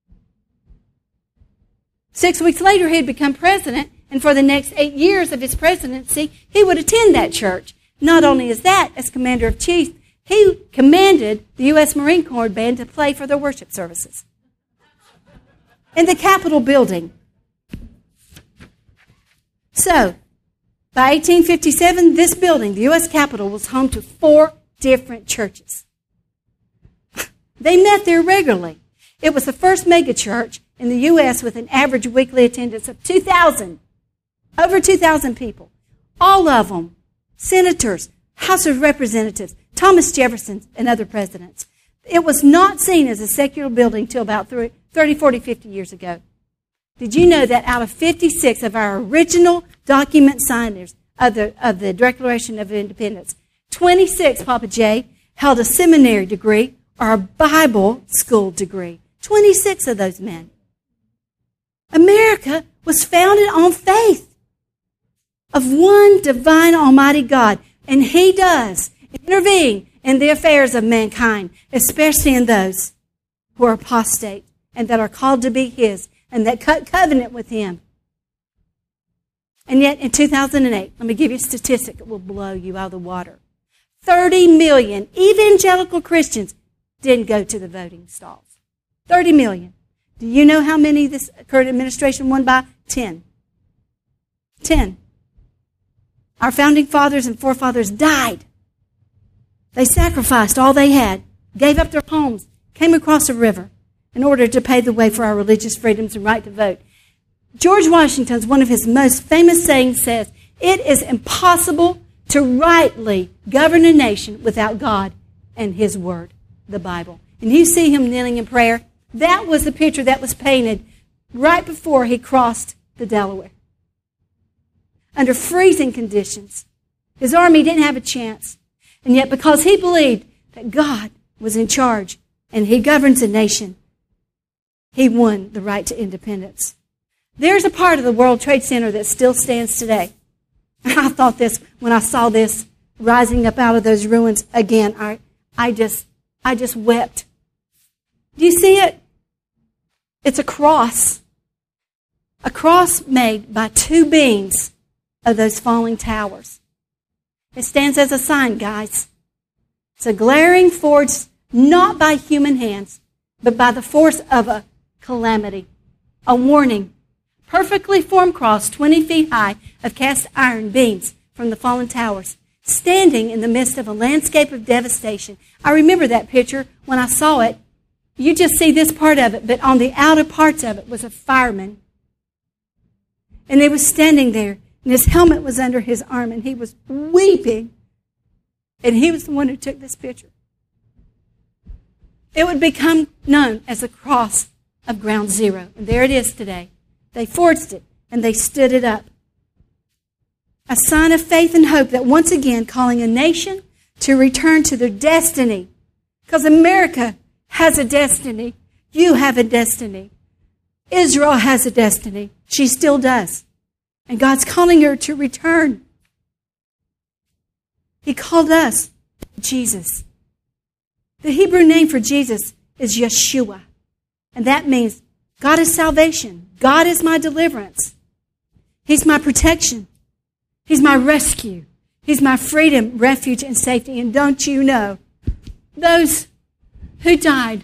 Six weeks later, he had become president, and for the next eight years of his presidency, he would attend that church. Not only is that, as commander of chiefs, he commanded the U S Marine Corps band to play for their worship services in the Capitol building. So, by eighteen fifty-seven, this building, the U S Capitol, was home to four different churches. They met there regularly. It was the first mega church in the U S with an average weekly attendance of two thousand. Over two thousand people. All of them senators, House of Representatives, Thomas Jefferson, and other presidents. It was not seen as a secular building until about thirty, forty, fifty years ago. Did you know that out of fifty-six of our original document signers of the, of the Declaration of Independence, twenty-six, Papa J, held a seminary degree or a Bible school degree. twenty-six of those men. America was founded on faith of one divine almighty God, and He does intervene in the affairs of mankind, especially in those who are apostate and that are called to be His and that cut covenant with Him. And yet in two thousand eight, let me give you a statistic that will blow you out of the water. thirty million evangelical Christians didn't go to the voting stalls. thirty million. Do you know how many this current administration won by? Ten. Ten. Our founding fathers and forefathers died. They sacrificed all they had, gave up their homes, came across a river in order to pave the way for our religious freedoms and right to vote. George Washington's one of his most famous sayings says, "It is impossible to rightly govern a nation without God and His Word, the Bible." And you see him kneeling in prayer. That was the picture that was painted right before he crossed the Delaware. Under freezing conditions. His army didn't have a chance. And yet because he believed that God was in charge and He governs a nation, he won the right to independence. There's a part of the World Trade Center that still stands today. I thought this when I saw this rising up out of those ruins again. I, I just, I just wept. Do you see it? It's a cross. A cross made by two beams of those falling towers. It stands as a sign, guys. It's a glaring forged not by human hands, but by the force of a calamity, a warning. Perfectly formed cross, twenty feet high, of cast iron beams from the fallen towers, standing in the midst of a landscape of devastation. I remember that picture when I saw it. You just see this part of it, but on the outer parts of it was a fireman. And he was standing there, and his helmet was under his arm, and he was weeping. And he was the one who took this picture. It would become known as the cross of Ground Zero. And there it is today. They forged it, and they stood it up. A sign of faith and hope that once again calling a nation to return to their destiny. Because America has a destiny. You have a destiny. Israel has a destiny. She still does. And God's calling her to return. He called us Jesus. The Hebrew name for Jesus is Yeshua. And that means God is salvation. God is my deliverance. He's my protection. He's my rescue. He's my freedom, refuge, and safety. And don't you know, those who died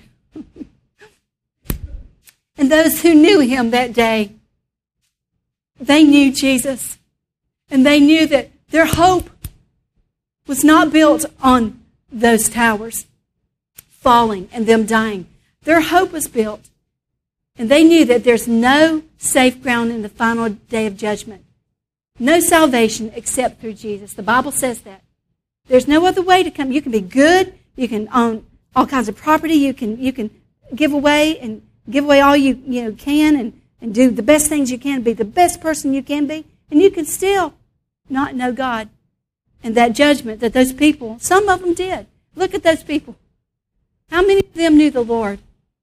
and those who knew Him that day, they knew Jesus. And they knew that their hope was not built on those towers falling and them dying. Their hope was built. And they knew that there's no safe ground in the final day of judgment. No salvation except through Jesus. The Bible says that. There's no other way to come. You can be good. You can own all kinds of property. You can you can give away and give away all you, you know, can and, and do the best things you can, be the best person you can be, and you can still not know God. And that judgment that those people, some of them did. Look at those people. How many of them knew the Lord?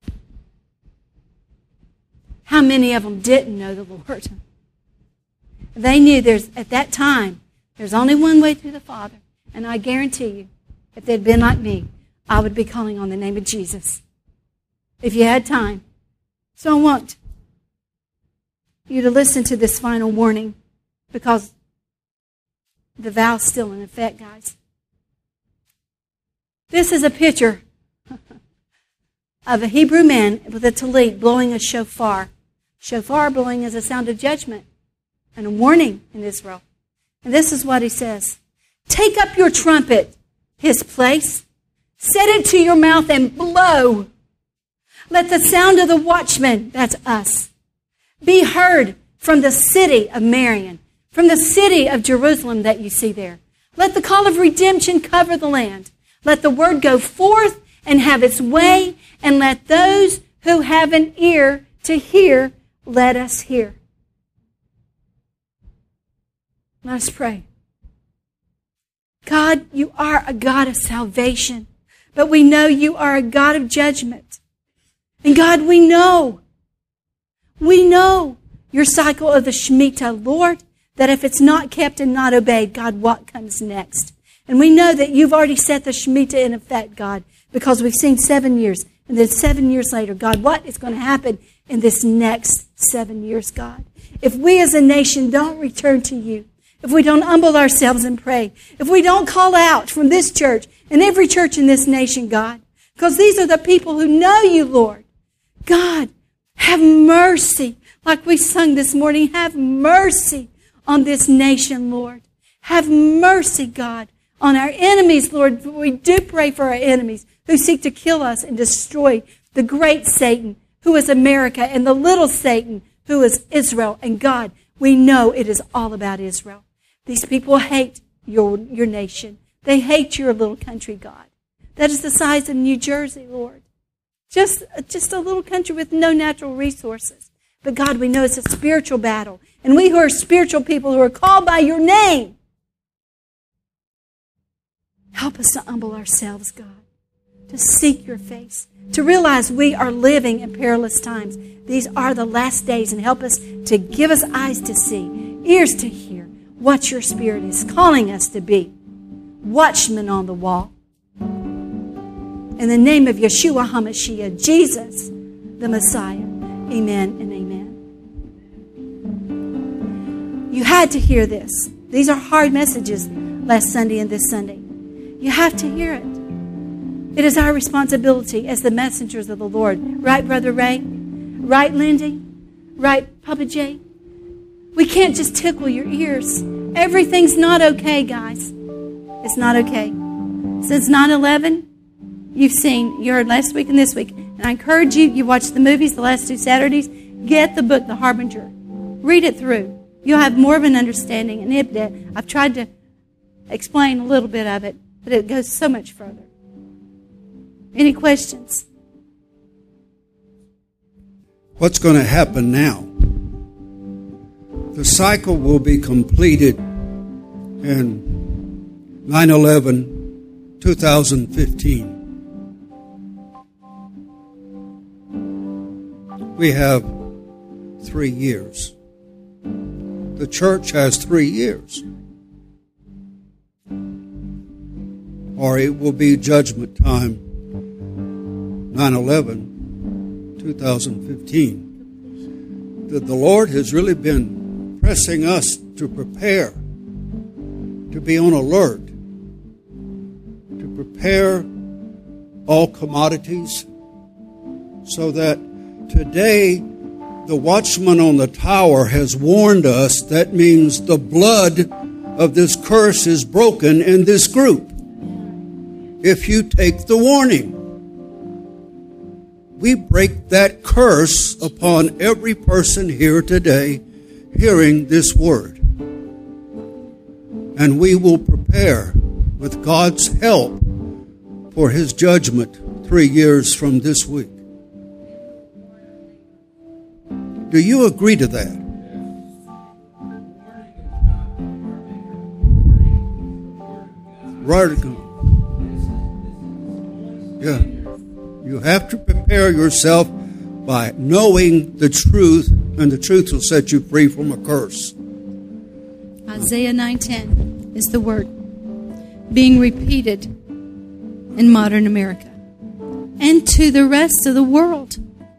How many of them didn't know the Lord? They knew there's at that time, there's only one way to the Father. And I guarantee you, if they'd been like me, I would be calling on the name of Jesus. If you had time. So I want you to listen to this final warning, because the vow's still in effect, guys. This is a picture of a Hebrew man with a tallit blowing a shofar. Shofar blowing is a sound of judgment and a warning in Israel. And this is what he says. Take up your trumpet, his place. Set it to your mouth and blow. Let the sound of the watchman, that's us, be heard from the city of Marion, from the city of Jerusalem that you see there. Let the call of redemption cover the land. Let the word go forth and have its way, and let those who have an ear to hear, let us hear. Let us pray. God, you are a God of salvation, but we know you are a God of judgment. And God, we know, we know your cycle of the Shemitah, Lord, that if it's not kept and not obeyed, God, what comes next? And we know that you've already set the Shemitah in effect, God, because we've seen seven years. And then seven years later, God, what is going to happen in this next seven years, God? If we as a nation don't return to you, if we don't humble ourselves and pray, if we don't call out from this church and every church in this nation, God, because these are the people who know you, Lord. God, have mercy. Like we sung this morning, have mercy on this nation, Lord. Have mercy, God, on our enemies, Lord. We do pray for our enemies who seek to kill us and destroy the great Satan, who is America, and the little Satan, who is Israel. And God, we know it is all about Israel. These people hate your, your nation. They hate your little country, God. That is the size of New Jersey, Lord. Just, just a little country with no natural resources. But God, we know it's a spiritual battle. And we who are spiritual people who are called by your name, help us to humble ourselves, God, to seek your face, to realize we are living in perilous times. These are the last days, and help us to give us eyes to see, ears to hear what your Spirit is calling us to be. Watchmen on the wall. In the name of Yeshua HaMashiach, Jesus, the Messiah. Amen and amen. You had to hear this. These are hard messages last Sunday and this Sunday. You have to hear it. It is our responsibility as the messengers of the Lord. Right, Brother Ray? Right, Lindy? Right, Papa Jay? We can't just tickle your ears. Everything's not okay, guys. It's not okay. Since nine eleven, you've seen, you heard last week and this week. And I encourage you, you watched the movies the last two Saturdays, get the book, The Harbinger. Read it through. You'll have more of an understanding. And it, I've tried to explain a little bit of it, but it goes so much further. Any questions? What's going to happen now? The cycle will be completed in nine eleven twenty fifteen. We have three years. The church has three years. Or it will be judgment time, nine eleven twenty fifteen. The, the Lord has really been pressing us to prepare, to be on alert, to prepare all commodities, so that today the watchman on the tower has warned us. That means the blood of this curse is broken in this group. If you take the warning, we break that curse upon every person here today hearing this word. And we will prepare with God's help for his judgment three years from this week. Do you agree to that? Right. Yeah. You have to prepare yourself by knowing the truth, and the truth will set you free from a curse. Isaiah nine ten is the word being repeated in modern America and to the rest of the world.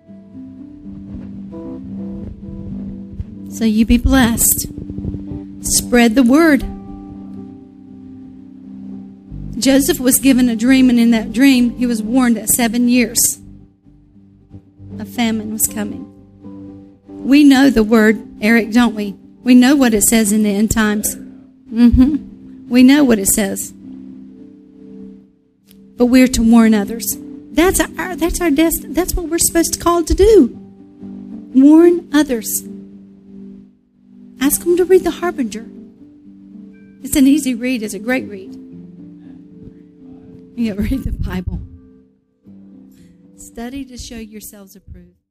So you be blessed. Spread the word. Joseph was given a dream, and in that dream he was warned that seven years of famine was coming. We know the word, Eric, don't we? We know what it says in the end times. Mm-hmm. We know what it says. But we're to warn others. That's our that's our destiny. That's what we're supposed to call to do. Warn others. Ask them to read The Harbinger. It's an easy read. It's a great read. Yeah, read the Bible. Study to show yourselves approved.